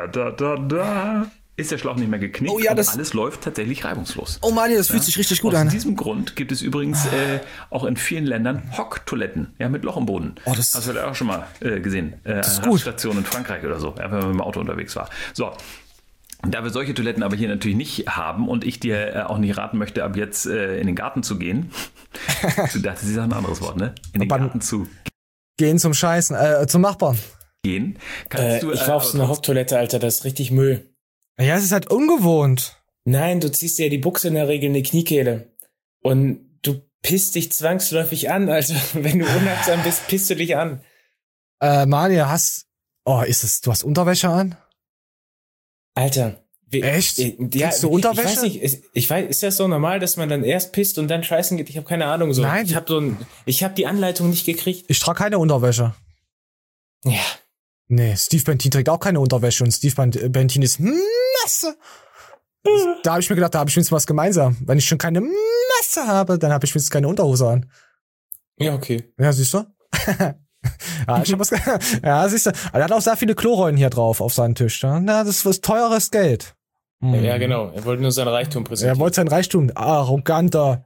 ist der Schlauch nicht mehr geknickt. Oh ja, und alles läuft tatsächlich reibungslos. Oh Mani, das fühlt sich richtig gut an. Aus diesem Grund gibt es übrigens auch in vielen Ländern Hocktoiletten, ja, mit Loch im Boden. Oh, das hast du vielleicht auch schon mal gesehen. Das ist gut. Station in Frankreich oder so, ja, wenn man mit dem Auto unterwegs war. So. Da wir solche Toiletten aber hier natürlich nicht haben und ich dir auch nicht raten möchte, ab jetzt in den Garten zu gehen. Du dachtest, das ist ein anderes Wort, ne? In den Garten zu gehen zum Scheißen, zum Nachbarn. Gehen. Kannst du, ich war auf so einer Hocktoilette, Alter, das ist richtig Müll. Ja, es ist halt ungewohnt. Nein, du ziehst dir ja die Buchse in der Regel in die Kniekehle. Und du pisst dich zwangsläufig an, also wenn du unachtsam bist, pisst du dich an. Mani, du hast Unterwäsche an? Alter. Echt? Ja, du Unterwäsche? Ich weiß nicht, ist das so normal, dass man dann erst pisst und dann scheißen geht? Ich habe keine Ahnung. So. Nein. Ich habe die Anleitung nicht gekriegt. Ich trage keine Unterwäsche. Ja. Nee, Steve Bentin trägt auch keine Unterwäsche und Steve Bentin ist Masse. Da habe ich mir gedacht, da habe ich wenigstens was gemeinsam. Wenn ich schon keine Masse habe, dann habe ich wenigstens keine Unterhose an. Ja, okay. Ja, siehst du? Ja, ich hab was ja, siehst du. Er hat auch sehr viele Klorollen hier drauf auf seinem Tisch. Ja, das ist teures Geld. Ja, genau. Er wollte nur sein Reichtum präsentieren. Er wollte sein Reichtum. Arroganter.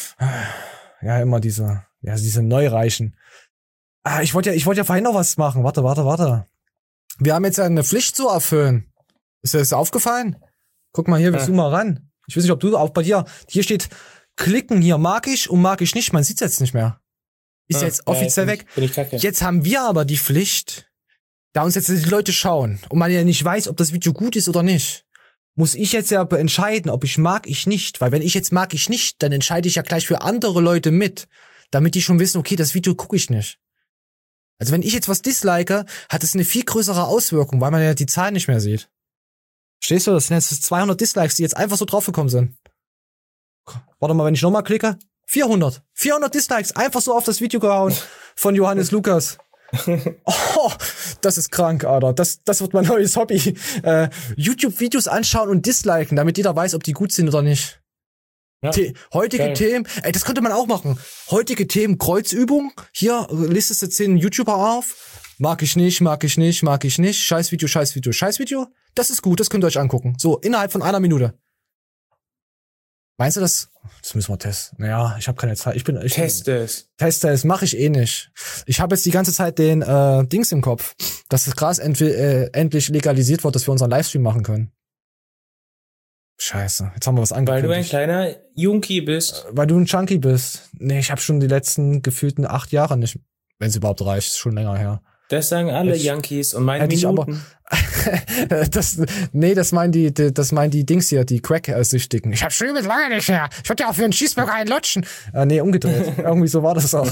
Ja, immer diese Neureichen. Ich wollte ja vorhin noch was machen. Warte. Wir haben jetzt eine Pflicht zu erfüllen. Ist dir das aufgefallen? Guck mal hier, wir zoomen mal ran. Ich weiß nicht, ob du auch bei dir. Hier steht klicken hier, mag ich und mag ich nicht. Man sieht's jetzt nicht mehr. Ist jetzt offiziell weg. Bin ich kacke. Jetzt haben wir aber die Pflicht, da uns jetzt die Leute schauen und man ja nicht weiß, ob das Video gut ist oder nicht, muss ich jetzt ja entscheiden, ob ich mag ich nicht. Weil wenn ich jetzt mag ich nicht, dann entscheide ich ja gleich für andere Leute mit, damit die schon wissen, okay, das Video gucke ich nicht. Also wenn ich jetzt was dislike, hat es eine viel größere Auswirkung, weil man ja die Zahlen nicht mehr sieht. Verstehst du? Das sind jetzt 200 Dislikes, die jetzt einfach so draufgekommen sind. Warte mal, wenn ich nochmal klicke. 400 Dislikes, einfach so auf das Video gehauen von Johannes Lukas. Oh, das ist krank, Alter. Das wird mein neues Hobby. YouTube-Videos anschauen und disliken, damit jeder weiß, ob die gut sind oder nicht. Ja, heutige Themen, das könnte man auch machen. Heutige Themen, Kreuzübung. Hier listest du 10 YouTuber auf. Mag ich nicht. Scheiß Video. Das ist gut, das könnt ihr euch angucken. So, innerhalb von 1 Minute. Meinst du das? Das müssen wir testen. Naja, ich habe keine Zeit. Teste es, mache ich eh nicht. Ich habe jetzt die ganze Zeit den Dings im Kopf, dass das Gras endlich legalisiert wird, dass wir unseren Livestream machen können. Scheiße, jetzt haben wir was angekündigt. Weil du ein kleiner Junkie bist. Weil du ein Junkie bist. Nee, ich habe schon die letzten gefühlten 8 Jahre nicht, wenn es überhaupt reicht, ist schon länger her. Das sagen alle Yankees und meine Minuten. Das meinen die Dings hier, die Crack-Süchtigen. Ich hab schon übel lange nicht mehr. Ich würde ja auch für einen Cheeseburger einlutschen. Nee, umgedreht. Irgendwie so war das auch.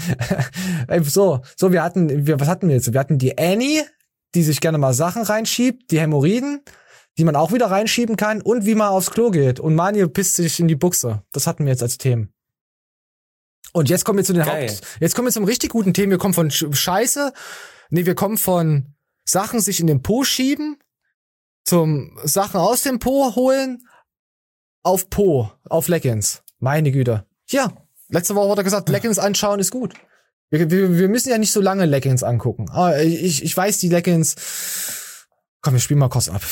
Was hatten wir jetzt? Wir hatten die Annie, die sich gerne mal Sachen reinschiebt, die Hämorrhoiden, die man auch wieder reinschieben kann und wie man aufs Klo geht. Und Mani pisst sich in die Buchse. Das hatten wir jetzt als Themen. Und jetzt kommen wir zu den jetzt kommen wir zum richtig guten Themen. Wir kommen von Scheiße. Nee, wir kommen von Sachen sich in den Po schieben, zum Sachen aus dem Po holen, auf Leggings. Meine Güte. Ja, letzte Woche wurde gesagt, Leggings anschauen ist gut. Wir müssen ja nicht so lange Leggings angucken. Aber ich weiß, die Leggings. Komm, wir spielen mal kurz ab.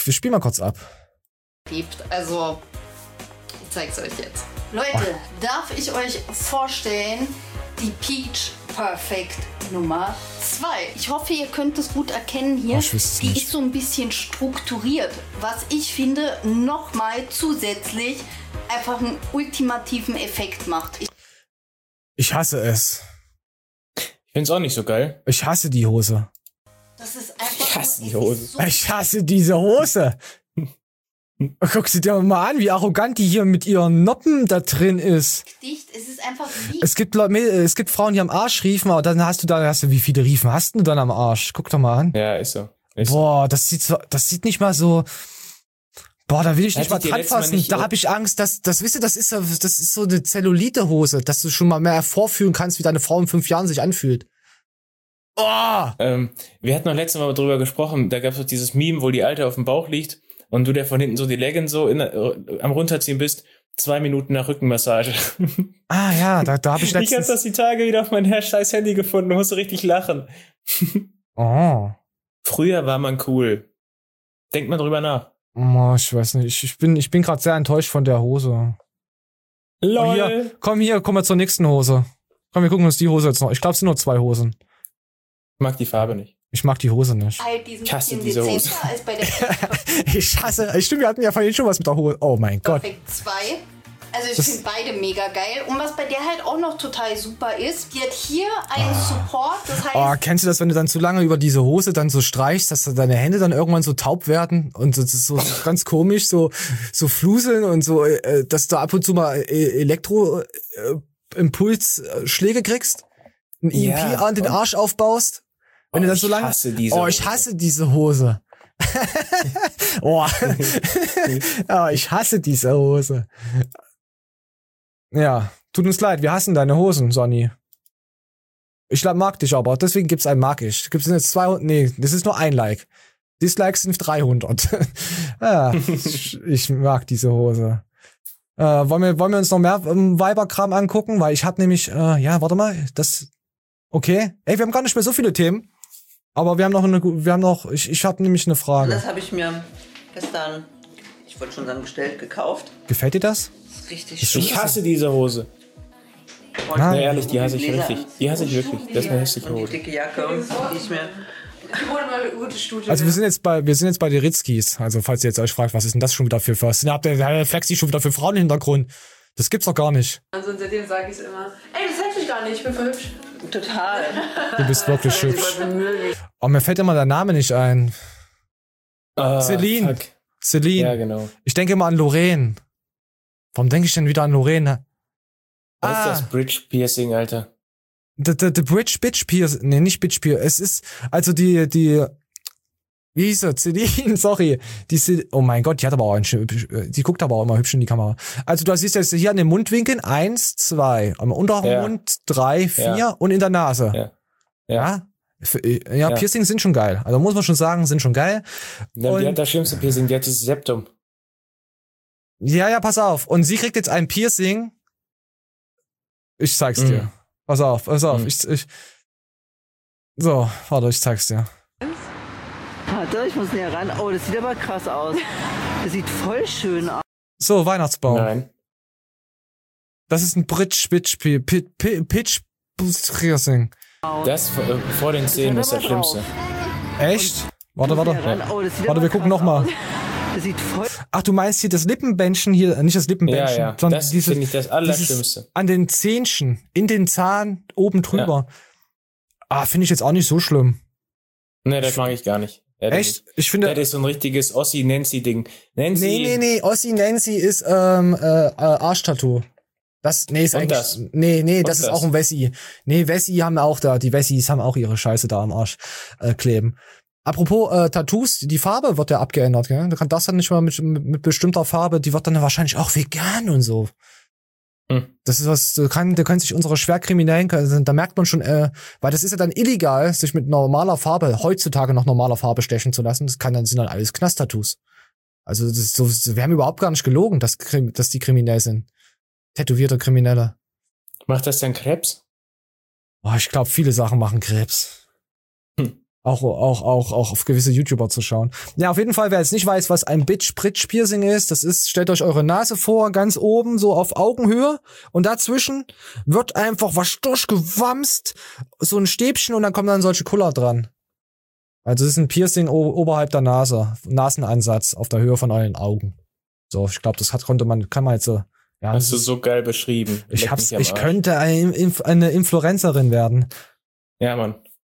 Also, ich zeig's euch jetzt. Leute, darf ich euch vorstellen, die Peach Perfect Nummer 2. Ich hoffe, ihr könnt es gut erkennen hier. Die ist so ein bisschen strukturiert, was ich finde nochmal zusätzlich einfach einen ultimativen Effekt macht. Ich hasse es. Ich find's auch nicht so geil. Ich hasse die Hose. Das ist einfach ich hasse die Hose. Ich hasse diese Hose. Guck sie dir mal an, wie arrogant die hier mit ihren Noppen da drin ist. Dicht, es ist einfach dicht. Es gibt Frauen, die am Arsch riefen, aber dann hast du, wie viele Riefen hast du dann am Arsch? Guck doch mal an. Ja, ist so. Boah, das sieht nicht mal so. Boah, da will ich nicht mal dran fassen. Da habe ich Angst, das ist so eine Zellulite-Hose, dass du schon mal mehr vorfühlen kannst, wie deine Frau in 5 Jahren sich anfühlt. Oh! Wir hatten noch letztes Mal drüber gesprochen, da gab es doch dieses Meme, wo die Alte auf dem Bauch liegt und du der von hinten so die Leggings so am runterziehen bist, 2 Minuten nach Rückenmassage. Ah ja, da habe ich letztens... Ich hab das die Tage wieder auf mein scheiß Handy gefunden, musste richtig lachen. Oh. Früher war man cool. Denk mal drüber nach. Oh, ich weiß nicht, ich bin gerade sehr enttäuscht von der Hose. LOL. Komm mal zur nächsten Hose. Komm, wir gucken uns die Hose jetzt noch. Ich glaube, es sind nur 2 Hosen. Ich mag die Farbe nicht. Ich mag die Hose nicht. Halt diesen Ich hasse bisschen diese Hose. dezenter als bei der Ich hasse. Stimmt, wir hatten ja vorhin schon was mit der Hose. Oh mein Gott. Perfect 2. Also ich finde beide mega geil. Und was bei der halt auch noch total super ist, die hat hier einen Support. Das heißt... Oh, kennst du das, wenn du dann zu lange über diese Hose dann so streichst, dass deine Hände dann irgendwann so taub werden und das ist so ganz komisch, so fluseln und so, dass du ab und zu mal Elektro-Impulsschläge kriegst, ein EMP an den Arsch aufbaust, wenn du dann so lange... Ich hasse diese Hose. Oh, ich hasse diese Hose. Ja, tut uns leid, wir hassen deine Hosen, Sonny. Ich mag dich aber, deswegen gibt's ein mag ich. Gibt's jetzt 200, nee, das ist nur ein Like. Dislikes sind 300. Ja, ich mag diese Hose. Wollen wir uns noch mehr Weiberkram angucken? Weil ich hab nämlich, warte mal, okay. Ey, wir haben gar nicht mehr so viele Themen. Aber ich habe nämlich eine Frage. Das habe ich mir gestern, ich wollte schon sagen, bestellt, gekauft. Gefällt dir das? Das ist richtig schön. Ich hasse diese Hose. Na, ehrlich, die hasse ich richtig. Die hasse ich wirklich. Das ist eine hässliche Hose. Die dicke Jacke, die ich mir... Also wir sind jetzt bei den Ritzkis. Also falls ihr jetzt euch fragt, was ist denn das schon wieder für was? Habt ihr Flexi schon wieder für Frauen im Hintergrund? Das gibt's doch gar nicht. Also und seitdem sage ich es immer. Ey, das hätte ich gar nicht, ich bin voll hübsch. Total. Du bist wirklich hübsch. Oh, mir fällt immer der Name nicht ein. Celine. Fuck. Celine. Ja, genau. Ich denke immer an Lorraine. Warum denke ich denn wieder an Lorraine? Was ist das Bridge Piercing, Alter? The Bridge Bitch Piercing. Nee, nicht Bitch Piercing. Es ist, also die, wie hieß sie? Celine, sorry. Oh mein Gott, die hat aber auch die guckt aber auch immer hübsch in die Kamera. Also du siehst jetzt hier an den Mundwinkeln 1, 2, am unteren Mund 3, 4 und in der Nase. Ja, Piercings sind schon geil. Also muss man schon sagen, sind schon geil. Ja, die hat das schlimmste Piercing, die hat das Septum. Ja, pass auf. Und sie kriegt jetzt ein Piercing. Ich zeig's dir. Pass auf. So, warte, ich zeig's dir. Warte, ich muss näher ran. Oh, das sieht aber krass aus. Das sieht voll schön aus. So, Weihnachtsbaum. Nein. Das ist ein Pitch Piercing. Das vor den Zähnen ist das Schlimmste. Echt? Warte. Warte, wir gucken nochmal. Das sieht voll... Ach, du meinst hier das Lippenbändchen hier, nicht das Lippenbändchen, ja. sondern Das finde ich das Allerschlimmste. An den Zähnchen, in den Zahn, oben drüber. Ja. Finde ich jetzt auch nicht so schlimm. Nee, das mag ich gar nicht. Echt? Ich finde... Das ist so ein richtiges Ossi-Nancy-Ding. Nee, Ossi-Nancy ist Arschtattoo. Ist eigentlich... Das? Nee, das ist auch ein Wessi. Nee, Wessi haben auch da, die Wessis haben auch ihre Scheiße da am Arsch kleben. Apropos Tattoos, die Farbe wird ja abgeändert, gell? Da kann das dann nicht mal mit bestimmter Farbe, die wird dann wahrscheinlich auch vegan und so. Das ist was, da können sich unsere Schwerkriminellen, da merkt man schon, weil das ist ja dann illegal, sich mit normaler Farbe, heutzutage noch normaler Farbe stechen zu lassen. Das sind dann alles Knast-Tattoos. Also wir haben überhaupt gar nicht gelogen, dass die kriminell sind. Tätowierte Kriminelle. Macht das denn Krebs? Oh, ich glaube, viele Sachen machen Krebs. Auch auf gewisse YouTuber zu schauen. Ja, auf jeden Fall, wer jetzt nicht weiß, was ein Bitch-Pritch-Piercing ist, stellt euch eure Nase vor, ganz oben, so auf Augenhöhe, und dazwischen wird einfach was durchgewamst, so ein Stäbchen, und dann kommen dann solche Kuller dran. Also es ist ein Piercing oberhalb der Nase, Nasenansatz auf der Höhe von euren Augen. So, ich glaube, kann man jetzt so. Ja, hast du so geil beschrieben. Ich könnte eine Influencerin werden. Ja, Mann.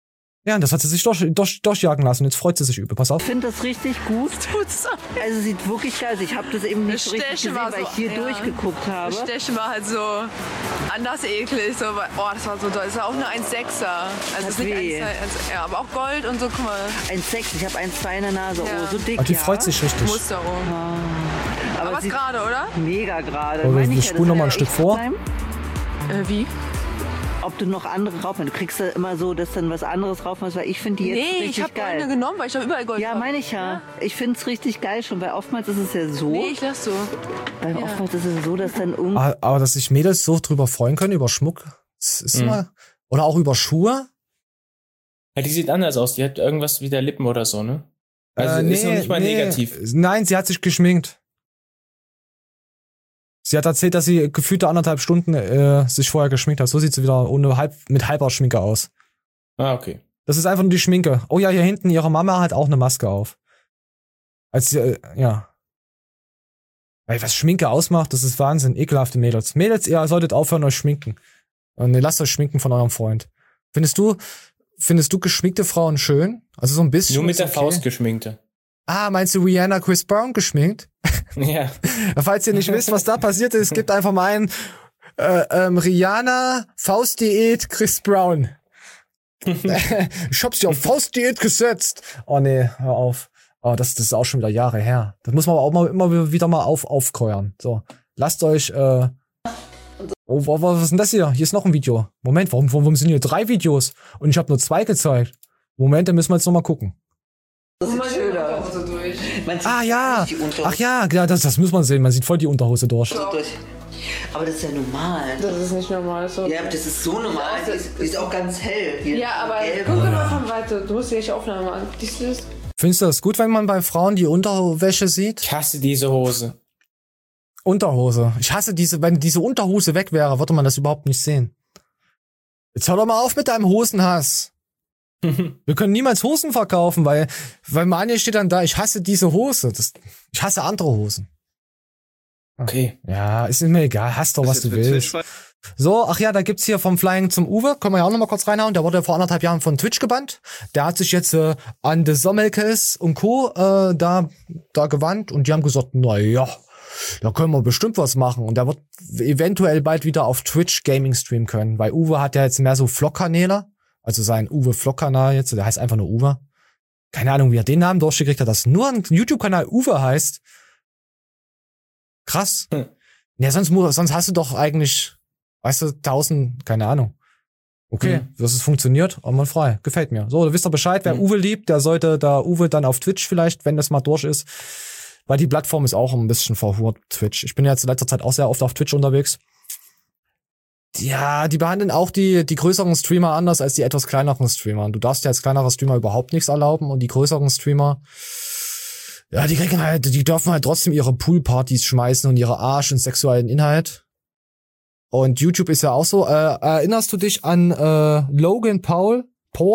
Ja, und das hat sie sich durchjagen lassen. Jetzt freut sie sich übel. Pass auf. Ich finde das richtig gut. Also sieht wirklich geil aus. Ich habe das eben nicht so richtig gesehen, weil ich hier durchgeguckt habe. Das Stechen war halt so anders eklig. So, das war so doll. Das war auch nur 1,6er. Also ist nicht 1, ja, aber auch Gold und so, guck mal. 1,6, ich habe 1,2 in der Nase. Oh, so dick, aber die freut sich richtig. Musterung. Aber ist gerade, oder? Mega gerade. Oh, wir spulen nochmal ein Stück vor. Wie? Ob du noch andere rauf machst. Du kriegst da immer so, dass dann was anderes rauf machst, weil ich finde die jetzt richtig geil. Nee, ich habe eine genommen, weil ich habe überall Gold. Ja, meine ich ja. Ich finde es richtig geil schon, weil oftmals ist es ja so. Nee, ich lass so. Weil oftmals ist es so, dass dann irgendwie... Aber dass sich Mädels so drüber freuen können, über Schmuck, das ist immer... Oder auch über Schuhe. Ja, die sieht anders aus. Die hat irgendwas wie der Lippen oder so, ne? Also ist noch nicht mal negativ. Nein, sie hat sich geschminkt. Sie hat erzählt, dass sie gefühlte 1,5 Stunden sich vorher geschminkt hat. So sieht sie wieder mit halber Schminke aus. Ah, okay. Das ist einfach nur die Schminke. Oh ja, hier hinten, ihre Mama hat auch eine Maske auf. Ja. Weil was Schminke ausmacht, das ist Wahnsinn. Ekelhafte Mädels. Mädels, ihr solltet aufhören, euch schminken. Und lasst euch schminken von eurem Freund. Findest du geschminkte Frauen schön? Also so ein bisschen. Nur mit der Faust geschminkte. Ah, meinst du Rihanna Chris Brown geschminkt? Ja. Falls ihr nicht wisst, was da passiert ist, gebt einfach mal ein Rihanna Faustdiät Chris Brown. Ich hab sie auf Faustdiät gesetzt. Oh nee, hör auf. Oh, das ist auch schon wieder Jahre her. Das muss man auch mal immer wieder mal aufkreuern. So, lasst euch oh, was ist denn das hier? Hier ist noch ein Video. Moment, warum sind hier 3 Videos? Und ich habe nur 2 gezeigt. Moment, dann müssen wir jetzt noch mal gucken. Das sieht schön aus. Ah ja. Ach ja, das muss man sehen. Man sieht voll die Unterhose durch. Aber das ist ja normal. Das ist nicht normal. So. Ja, das ist so normal. Die ist auch ganz hell. Hier ja, aber guck mal von Weite. Du musst die echt Aufnahme machen. Findest du das gut, wenn man bei Frauen die Unterwäsche sieht? Ich hasse diese Hose. Unterhose. Ich hasse wenn diese Unterhose weg wäre, würde man das überhaupt nicht sehen. Jetzt hör doch mal auf mit deinem Hosenhass. Wir können niemals Hosen verkaufen, weil Manja steht dann da, ich hasse diese Hose. Ich hasse andere Hosen. Okay. Ja, ist mir egal, hast doch, was du willst. So, ach ja, da gibt's hier vom Flying zum Uwe, können wir ja auch noch mal kurz reinhauen, der wurde vor 1,5 Jahren von Twitch gebannt. Der hat sich jetzt an The Sommelkes und Co. da gewandt und die haben gesagt, na ja, da können wir bestimmt was machen. Und der wird eventuell bald wieder auf Twitch Gaming streamen können, weil Uwe hat ja jetzt mehr so Vlog-Kanäle. Also sein Uwe-Vlog-Kanal jetzt, der heißt einfach nur Uwe. Keine Ahnung, wie er den Namen durchgekriegt hat, dass nur ein YouTube-Kanal Uwe heißt. Krass. Ja, sonst hast du doch eigentlich, weißt du, 1000, keine Ahnung. Okay, das ist funktioniert, aber frei. Gefällt mir. So, du wisst doch Bescheid, wer Uwe liebt, der sollte da Uwe dann auf Twitch vielleicht, wenn das mal durch ist. Weil die Plattform ist auch ein bisschen verhurt, Twitch. Ich bin ja jetzt in letzter Zeit auch sehr oft auf Twitch unterwegs. Ja, die behandeln auch die größeren Streamer anders als die etwas kleineren Streamer. Du darfst ja als kleinerer Streamer überhaupt nichts erlauben und die größeren Streamer, ja, die dürfen halt trotzdem ihre Poolpartys schmeißen und ihre Arsch und sexuellen Inhalt. Und YouTube ist ja auch so. Erinnerst du dich an Logan Paul?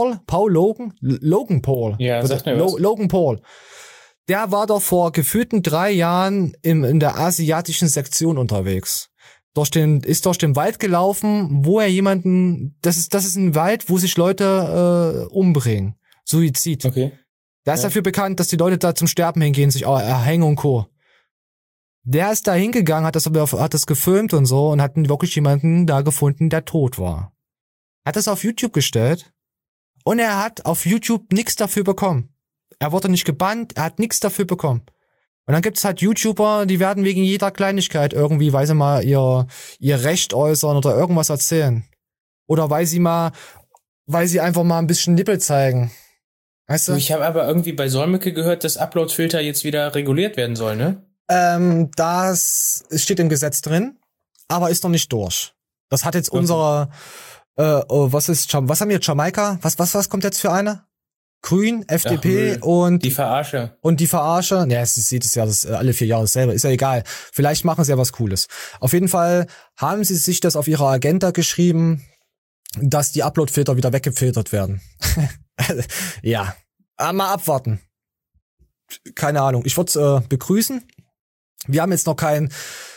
Logan Paul. Ja, sag mir was. Logan Paul. Der war doch vor gefühlten 3 Jahren in der asiatischen Sektion unterwegs. Ist durch den Wald gelaufen, wo er jemanden, das ist ein Wald, wo sich Leute umbringen. Suizid. Okay. Der ist dafür bekannt, dass die Leute da zum Sterben hingehen, sich erhängen und Co. Der ist da hingegangen, hat das gefilmt und so und hat wirklich jemanden da gefunden, der tot war. Hat das auf YouTube gestellt und er hat auf YouTube nichts dafür bekommen. Er wurde nicht gebannt, er hat nichts dafür bekommen. Und dann gibt's halt YouTuber, die werden wegen jeder Kleinigkeit irgendwie, weil sie mal ihr Recht äußern oder irgendwas erzählen. Oder weil sie einfach mal ein bisschen Nippel zeigen. Weißt du? Ich habe aber irgendwie bei Solmecke gehört, dass Upload-Filter jetzt wieder reguliert werden sollen, ne? Das steht im Gesetz drin, aber ist noch nicht durch. Das hat jetzt unsere, was haben wir, Jamaika? Was kommt jetzt für eine? Grün, FDP und die Verarsche. Und die Verarsche. Ja, es sieht es ja alle 4 Jahre dasselbe. Ist ja egal. Vielleicht machen sie ja was Cooles. Auf jeden Fall haben sie sich das auf ihrer Agenda geschrieben, dass die Upload-Filter wieder weggefiltert werden. Ja. Mal abwarten. Keine Ahnung. Ich würde es begrüßen. Wir haben jetzt noch kein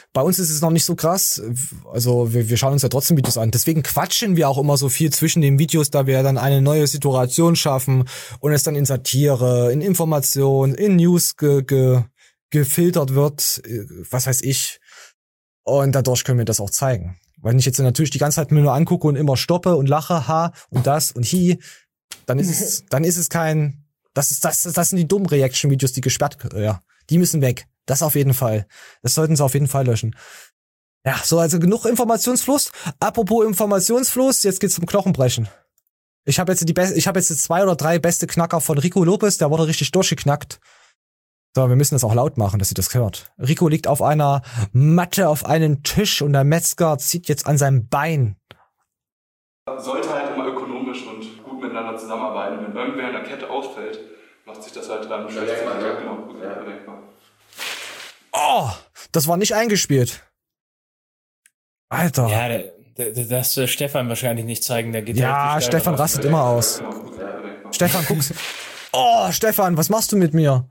Bei uns ist es noch nicht so krass. Also wir schauen uns ja trotzdem Videos an. Deswegen quatschen wir auch immer so viel zwischen den Videos, da wir dann eine neue Situation schaffen und es dann in Satire, in Information, in News gefiltert wird, was weiß ich. Und dadurch können wir das auch zeigen. Wenn ich jetzt natürlich die ganze Zeit mir nur angucke und immer stoppe und lache, ha und das und hi, dann ist es kein, das sind die dummen Reaction-Videos, die gesperrt, ja, die müssen weg. Das auf jeden Fall. Das sollten sie auf jeden Fall löschen. Ja, so, also genug Informationsfluss. Apropos Informationsfluss, jetzt geht's zum Knochenbrechen. Ich habe jetzt 2 oder 3 beste Knacker von Rico Lopez, der wurde richtig durchgeknackt. So, wir müssen das auch laut machen, dass ihr das hört. Rico liegt auf einer Matte auf einem Tisch und der Metzger zieht jetzt an seinem Bein. Sollte halt immer ökonomisch und gut miteinander zusammenarbeiten. Wenn irgendwer in der Kette ausfällt, macht sich das halt dann schlecht. Genau. Oh, das war nicht eingespielt. Alter. Ja, das Stefan wahrscheinlich nicht zeigen. Der geht ja, halt Stefan rastet immer aus. Stefan, guck's. Oh, Stefan, was machst du mit mir?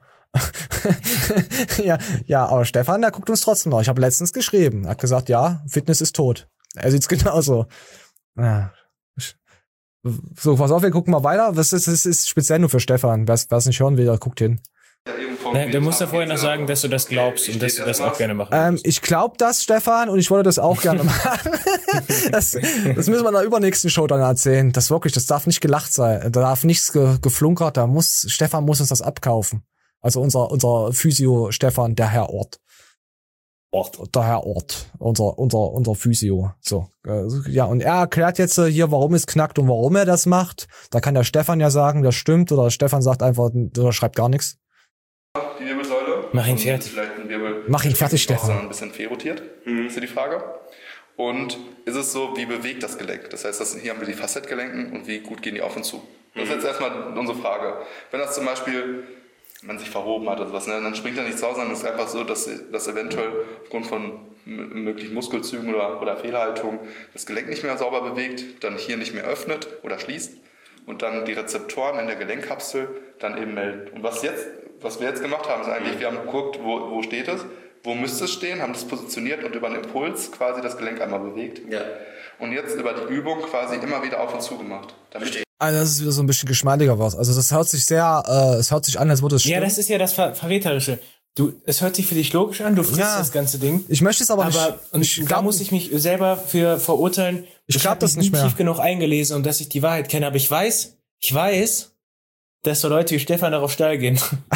ja, aber Stefan, der guckt uns trotzdem noch. Ich habe letztens geschrieben. Er hat gesagt, ja, Fitness ist tot. Er sieht's genauso. Ja. So, pass auf, wir gucken mal weiter. Das ist speziell nur für Stefan. Wer es nicht hören will, der guckt hin. Du musst ja vorher noch sagen, dass du das glaubst und dass du das auch gerne machen willst. Ich glaube das, Stefan, und ich wollte das auch gerne machen. das müssen wir in der übernächsten Show dann erzählen. Das darf nicht gelacht sein. Da darf nichts geflunkert. Stefan muss uns das abkaufen. Also unser Physio Stefan, der Herr Ort. Der Herr Ort. Unser Physio. So. Ja, und er erklärt jetzt hier, warum es knackt und warum er das macht. Da kann der Stefan ja sagen, das stimmt, oder Stefan sagt einfach, oder schreibt gar nichts. Die Wirbelsäule. Mach ihn fertig. Mach ihn fertig, Stefan. Ein bisschen fehlrotiert, ist ja die Frage. Und ist es so, wie bewegt das Gelenk? Das heißt, hier haben wir die Facetgelenken und wie gut gehen die auf und zu? Das ist jetzt erstmal unsere Frage. Wenn das zum Beispiel, man sich verhoben hat oder was, ne, dann springt er nicht raus, sondern es ist einfach so, dass eventuell aufgrund von möglichen Muskelzügen oder Fehlhaltung das Gelenk nicht mehr sauber bewegt, dann hier nicht mehr öffnet oder schließt und dann die Rezeptoren in der Gelenkkapsel dann eben melden. Und was wir jetzt gemacht haben, ist eigentlich, wir haben geguckt, wo steht es, wo müsste es stehen, haben das positioniert und über einen Impuls quasi das Gelenk einmal bewegt. Ja. Und jetzt über die Übung quasi immer wieder auf und zu gemacht. Also das ist wieder so ein bisschen geschmeidiger was. Also das hört sich es hört sich an, als würde es stimmen. Ja, das ist ja das Verräterische. Es hört sich für dich logisch an, du frisst das ganze Ding. Ich möchte es aber nicht. Und da muss ich mich selber für verurteilen. Ich glaube das nicht mehr. Ich habe nicht tief genug eingelesen, um dass ich die Wahrheit kenne. Aber ich weiß, dass so Leute wie Stefan darauf steil gehen.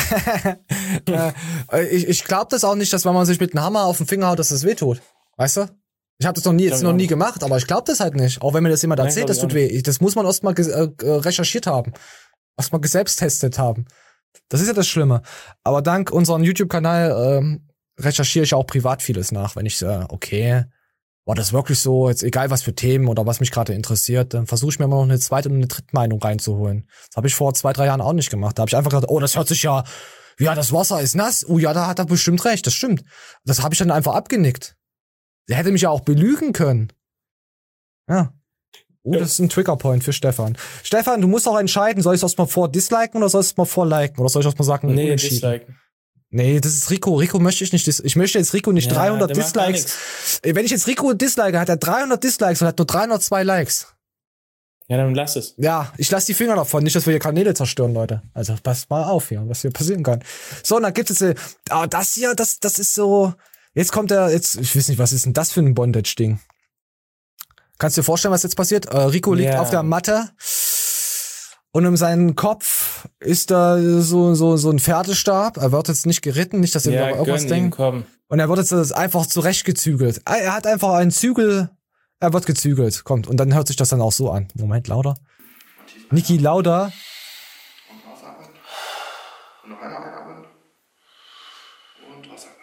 Ich glaube das auch nicht, dass wenn man sich mit einem Hammer auf den Finger haut, dass das wehtut. Weißt du? Ich habe das noch nie gemacht, aber ich glaube das halt nicht. Auch wenn mir das jemand erzählt, das tut weh. Das muss man erst mal recherchiert haben. Erst mal selbsttestet haben. Das ist ja das Schlimme. Aber dank unserem YouTube-Kanal recherchiere ich auch privat vieles nach. Wenn ich okay, war das wirklich so, jetzt egal was für Themen oder was mich gerade interessiert, dann versuche ich mir immer noch eine zweite und eine dritte Meinung reinzuholen. Das habe ich vor 2-3 Jahren auch nicht gemacht. Da habe ich einfach gedacht, oh, das hört sich ja, das Wasser ist nass. Oh ja, da hat er bestimmt recht, das stimmt. Das habe ich dann einfach abgenickt. Der hätte mich ja auch belügen können. Ja. Das ist ein Triggerpoint für Stefan. Stefan, du musst auch entscheiden, soll ich es erstmal disliken oder soll ich es mal vorliken? Oder soll ich erstmal sagen, nee, disliken. Nee, das ist Rico. Rico möchte ich nicht. Ich möchte jetzt Rico nicht 300 Dislikes. Wenn ich jetzt Rico dislike, hat er 300 Dislikes und hat nur 302 Likes. Ja, dann lass es. Ja, ich lass die Finger davon. Nicht, dass wir hier Kanäle zerstören, Leute. Also passt mal auf hier, was hier passieren kann. So, und dann gibt es das hier, das ist so. Jetzt kommt ich weiß nicht, was ist denn das für ein Bondage-Ding? Kannst du dir vorstellen, was jetzt passiert? Rico liegt auf der Matte und um seinen Kopf ist da so ein Pferdestab. Er wird jetzt nicht geritten, nicht, dass ihr irgendwas denkt. Und er wird jetzt einfach zurechtgezügelt. Er hat einfach einen Zügel, er wird gezügelt. Kommt. Und dann hört sich das dann auch so an. Moment, lauter. Niki, lauter. Und ausatmen. Und noch einmal einatmen. Und ausatmen.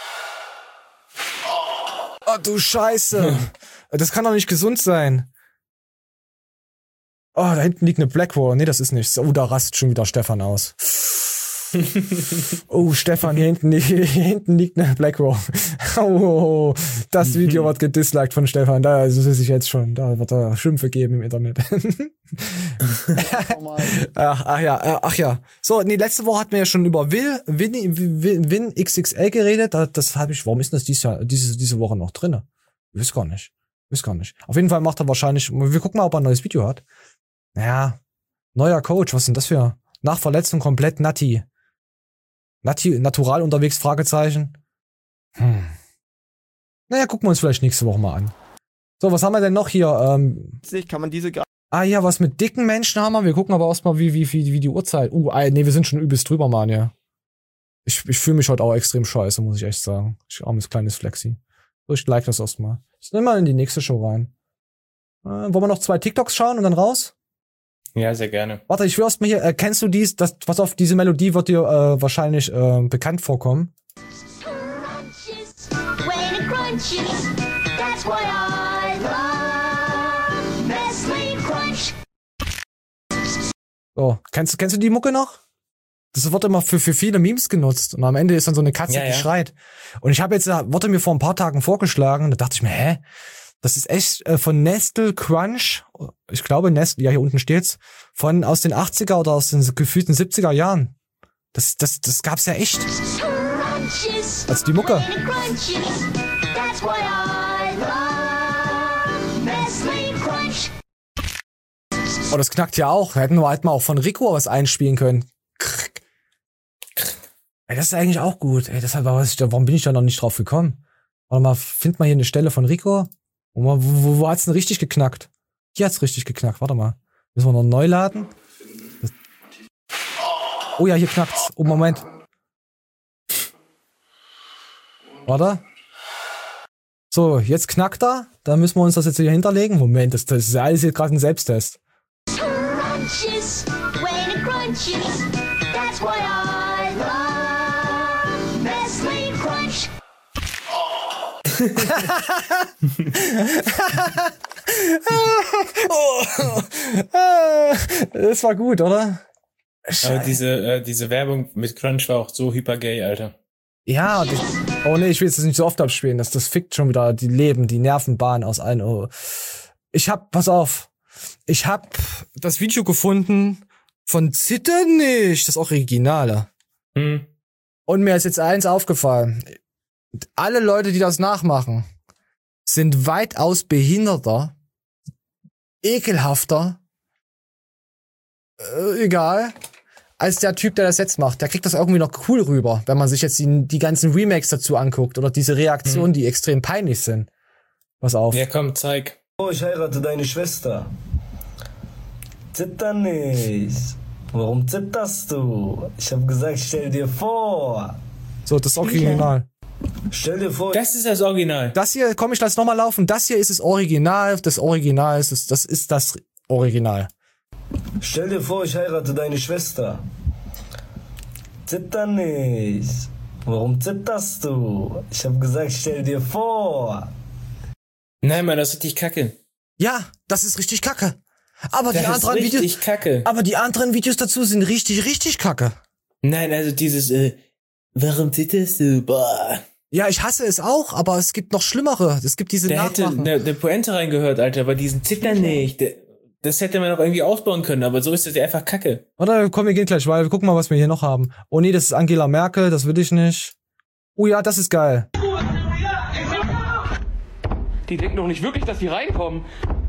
Oh, du Scheiße. Das kann doch nicht gesund sein. Oh, da hinten liegt eine Blackwall. Nee, das ist nichts. Oh, da rastet schon wieder Stefan aus. Oh, Stefan, hier hinten liegt eine Blackwall. Oh, das Video wird gedisliked von Stefan. Da ist es jetzt schon. Da wird er Schimpfe geben im Internet. Ach ja. So, nee, letzte Woche hatten wir ja schon über Win XXL geredet. Das habe ich. Warum ist das diese Woche noch drin? Ich weiß gar nicht. Auf jeden Fall macht er wahrscheinlich. Wir gucken mal, ob er ein neues Video hat. Naja, neuer Coach. Was ist denn das für? Nach Verletzung komplett natural unterwegs? Fragezeichen. Naja, gucken wir uns vielleicht nächste Woche mal an. So, was haben wir denn noch hier? Kann man diese ja, was mit dicken Menschen haben wir. Wir gucken aber erstmal, wie die Uhrzeit. Nee, wir sind schon übelst drüber, Mann, ja. Ich fühle mich heute auch extrem scheiße, muss ich echt sagen. Ich armes kleines Flexi. So, ich like das erstmal. Ich nehme mal in die nächste Show rein. Wollen wir noch 2 TikToks schauen und dann raus? Ja, sehr gerne. Warte, ich will erstmal hier, kennst du pass auf, diese Melodie wird dir wahrscheinlich bekannt vorkommen. That's why I love Nestle Crunch. So, kennst du die Mucke noch? Das wird immer für viele Memes genutzt und am Ende ist dann so eine Katze, die schreit. Und ich habe jetzt, wurde mir vor ein paar Tagen vorgeschlagen, da dachte ich mir, das ist echt von Nestle Crunch, ich glaube Nestle, ja hier unten steht's, aus den 80er oder aus den gefühlten 70er Jahren. Das gab's ja echt. Also die Mucke. Oh, das knackt ja auch. Wir hätten nur halt mal auch von Rico was einspielen können. Ey, das ist eigentlich auch gut. Ey, warum bin ich da noch nicht drauf gekommen? Warte mal, find mal hier eine Stelle von Rico. Wo hat's denn richtig geknackt? Hier hat's richtig geknackt. Warte mal. Müssen wir noch neu laden? Oh ja, hier knackt's. Oh, Moment. Warte. So, jetzt knackt er. Da müssen wir uns das jetzt hier hinterlegen. Moment, das ist ja alles hier gerade ein Selbsttest. Crunches, when it crunches, that's why I love Nestle Crunch. Das war gut, oder? Aber diese Werbung mit Crunch war auch so hypergay, Alter. Ja, oh nee, ich will jetzt nicht so oft abspielen. Das fickt schon wieder die Nervenbahn aus allen. Oh. Pass auf. Ich hab das Video gefunden von Zitternich, das Originale. Und mir ist jetzt eins aufgefallen. Alle Leute, die das nachmachen, sind weitaus behinderter, ekelhafter, egal, als der Typ, der das jetzt macht. Der kriegt das irgendwie noch cool rüber, wenn man sich jetzt die ganzen Remakes dazu anguckt oder diese Reaktionen, die extrem peinlich sind. Pass auf. Ja, komm, zeig. Oh, ich heirate deine Schwester. Zitter nicht. Warum zitterst du? Ich hab gesagt, stell dir vor. So, das Original. Stell dir vor. Das ist das Original. Das hier, komm, ich lass nochmal laufen. Das hier ist das Original. Das Original ist das Original. Stell dir vor, ich heirate deine Schwester. Zitter nicht. Warum zitterst du? Ich hab gesagt, stell dir vor. Nein, Mann, das ist richtig kacke. Ja, das ist richtig kacke. Aber das die anderen ist richtig Videos, kacke. Aber die anderen Videos dazu sind richtig, richtig kacke. Nein, also dieses, warum zitterst du? Boah. Ja, ich hasse es auch, aber es gibt noch schlimmere. Es gibt diese Nachmachen. Da hätte eine Pointe reingehört, Alter, aber diesen Zittern nicht. Das hätte man noch irgendwie ausbauen können, aber so ist das ja einfach kacke. Warte, komm, wir gehen gleich weiter. Wir gucken mal, was wir hier noch haben. Oh nee, das ist Angela Merkel, das will ich nicht. Oh ja, das ist geil. Die denken doch nicht wirklich, dass die reinkommen.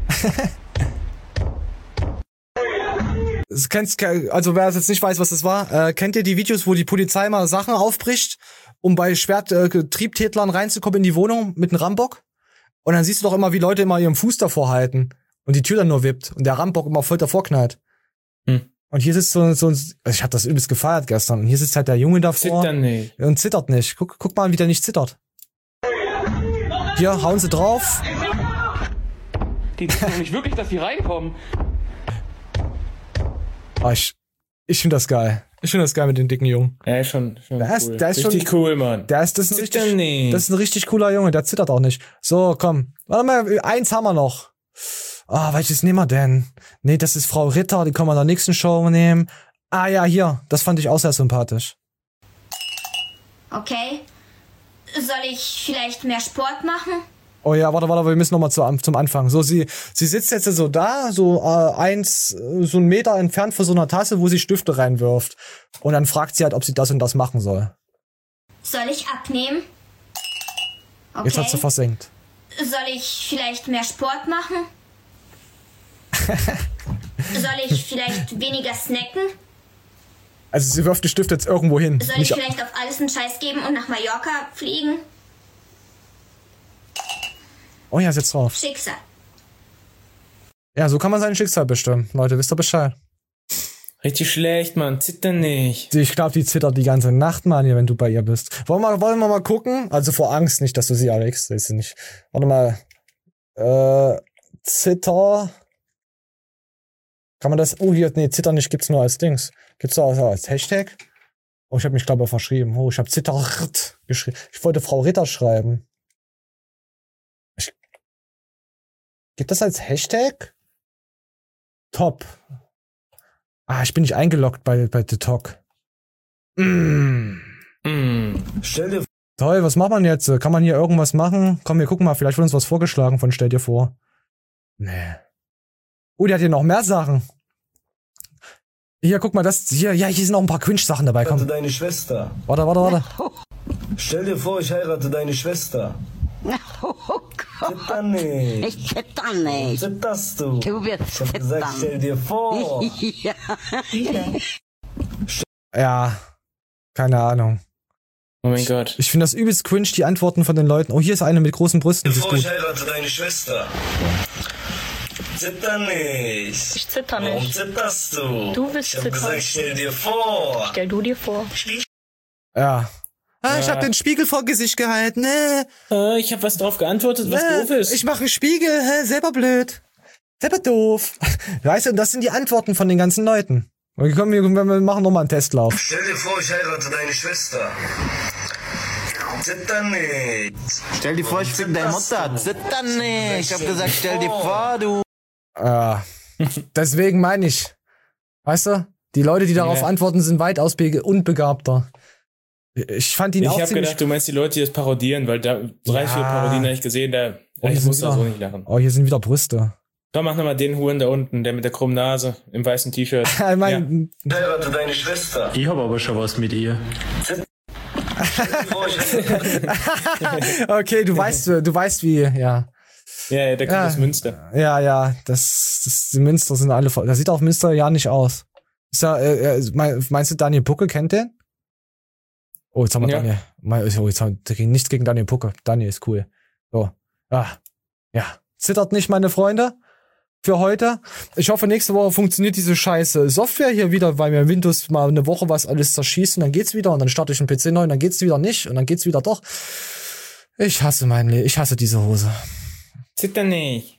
Also wer jetzt nicht weiß, was das war, kennt ihr die Videos, wo die Polizei mal Sachen aufbricht, um bei Triebtätlern reinzukommen in die Wohnung mit einem Rambock? Und dann siehst du doch immer, wie Leute immer ihren Fuß davor halten und die Tür dann nur wippt und der Rambock immer voll davor knallt. Und hier sitzt ich hab das übelst gefeiert gestern, und hier sitzt halt der Junge davor und zittert nicht. Guck mal, wie der nicht zittert. Hier, hauen sie drauf. Die denken doch nicht wirklich, dass die reinkommen. Ich finde das geil. Ich finde das geil mit den dicken Jungen. Ja, schon cool. Der ist richtig cool, Mann. Das ist ein richtig cooler Junge, der zittert auch nicht. So, komm. Warte mal, eins haben wir noch. Welches nehmen wir denn? Nee, das ist Frau Ritter, die können wir in der nächsten Show nehmen. Ah ja, hier. Das fand ich auch sehr sympathisch. Okay. Soll ich vielleicht mehr Sport machen? Oh ja, warte, wir müssen nochmal zum Anfang. So, sie sitzt jetzt so da, so so einen Meter entfernt von so einer Tasse, wo sie Stifte reinwirft. Und dann fragt sie halt, ob sie das und das machen soll. Soll ich abnehmen? Okay. Jetzt hat sie versenkt. Soll ich vielleicht mehr Sport machen? Soll ich vielleicht weniger snacken? Also sie wirft die Stifte jetzt irgendwo hin. Soll ich vielleicht auf alles einen Scheiß geben und nach Mallorca fliegen? Oh ja, ist jetzt drauf. Schicksal. Ja, so kann man sein Schicksal bestimmen. Leute, wisst ihr Bescheid. Richtig schlecht, Mann. Zitter nicht. Ich glaube, die zittert die ganze Nacht, Mann, hier, wenn du bei ihr bist. Wollen wir mal gucken? Also vor Angst nicht, dass du sie Alex, das ist nicht. Warte mal. Zitter. Kann man das? Oh, hier, nee, Zitter nicht gibt's nur als Dings. Gibt's da also als Hashtag? Oh, ich habe mich, glaube ich, verschrieben. Oh, ich habe Zittert geschrieben. Ich wollte Frau Ritter schreiben. Gibt das als Hashtag? Top. Ah, ich bin nicht eingeloggt bei The Talk. Stell dir Toll, was macht man jetzt? Kann man hier irgendwas machen? Komm, wir gucken mal, vielleicht wird uns was vorgeschlagen von Stell dir vor. Nee. Oh, die hat hier noch mehr Sachen. Hier, guck mal, das hier, ja, hier sind noch ein paar Cringe-Sachen dabei. Komm. Deine Schwester. Warte. Stell dir vor, ich heirate deine Schwester. Oh Gott. Zitter nicht. Ich zitter nicht. Zitterst du? Du wirst ich hab gesagt, stell dir vor. Ja. Ja, keine Ahnung. Oh mein Gott. Ich finde das übelst cringe, die Antworten von den Leuten. Oh, hier ist eine mit großen Brüsten. Stell dir vor, ich heirate deine Schwester. Zitter nicht. Ich zitter nicht. Warum zitterst du? Du bist zittern. Ich hab gesagt, stell dir vor. Stell du dir vor. Ja. Ah, ich hab den Spiegel vor Gesicht gehalten. Ich hab was drauf geantwortet, was doof ist. Ich mache einen Spiegel, selber blöd. Selber doof. Weißt du, das sind die Antworten von den ganzen Leuten. Wir machen nochmal einen Testlauf. Stell dir vor, ich heirate deine Schwester. Zitter nicht. Stell dir vor, ich fick deine Mutter. Zitter nicht. Ich hab gesagt, stell dir vor, du. Deswegen meine ich. Weißt du, die Leute, die darauf antworten, sind weitaus unbegabter. Ich fand ihn auch ziemlich... Ich hab gedacht, du meinst die Leute, die das parodieren, weil da 3, 4 Parodien habe ich gesehen, ich muss da so nicht lachen. Oh, hier sind wieder Brüste. Komm, mach nochmal den Huren da unten, der mit der krummen Nase, im weißen T-Shirt. Heirate deine Schwester. Ich hab aber schon was mit ihr. Okay, du weißt wie, ja. Ja, der kommt aus Münster. Ja, die Münster sind alle voll. Das sieht auf Münster ja nicht aus. Ist meinst du, Daniel Pucke kennt den? Oh, jetzt haben wir Daniel. Jetzt haben wir nichts gegen Daniel Pucke. Daniel ist cool. So. Ja. Zittert nicht, meine Freunde. Für heute. Ich hoffe, nächste Woche funktioniert diese scheiße Software hier wieder, weil mir Windows mal eine Woche was alles zerschießt und dann geht's wieder und dann starte ich einen PC neu und dann geht's wieder nicht und dann geht's wieder doch. Ich hasse mein Leben. Ich hasse diese Hose. Zitter nicht.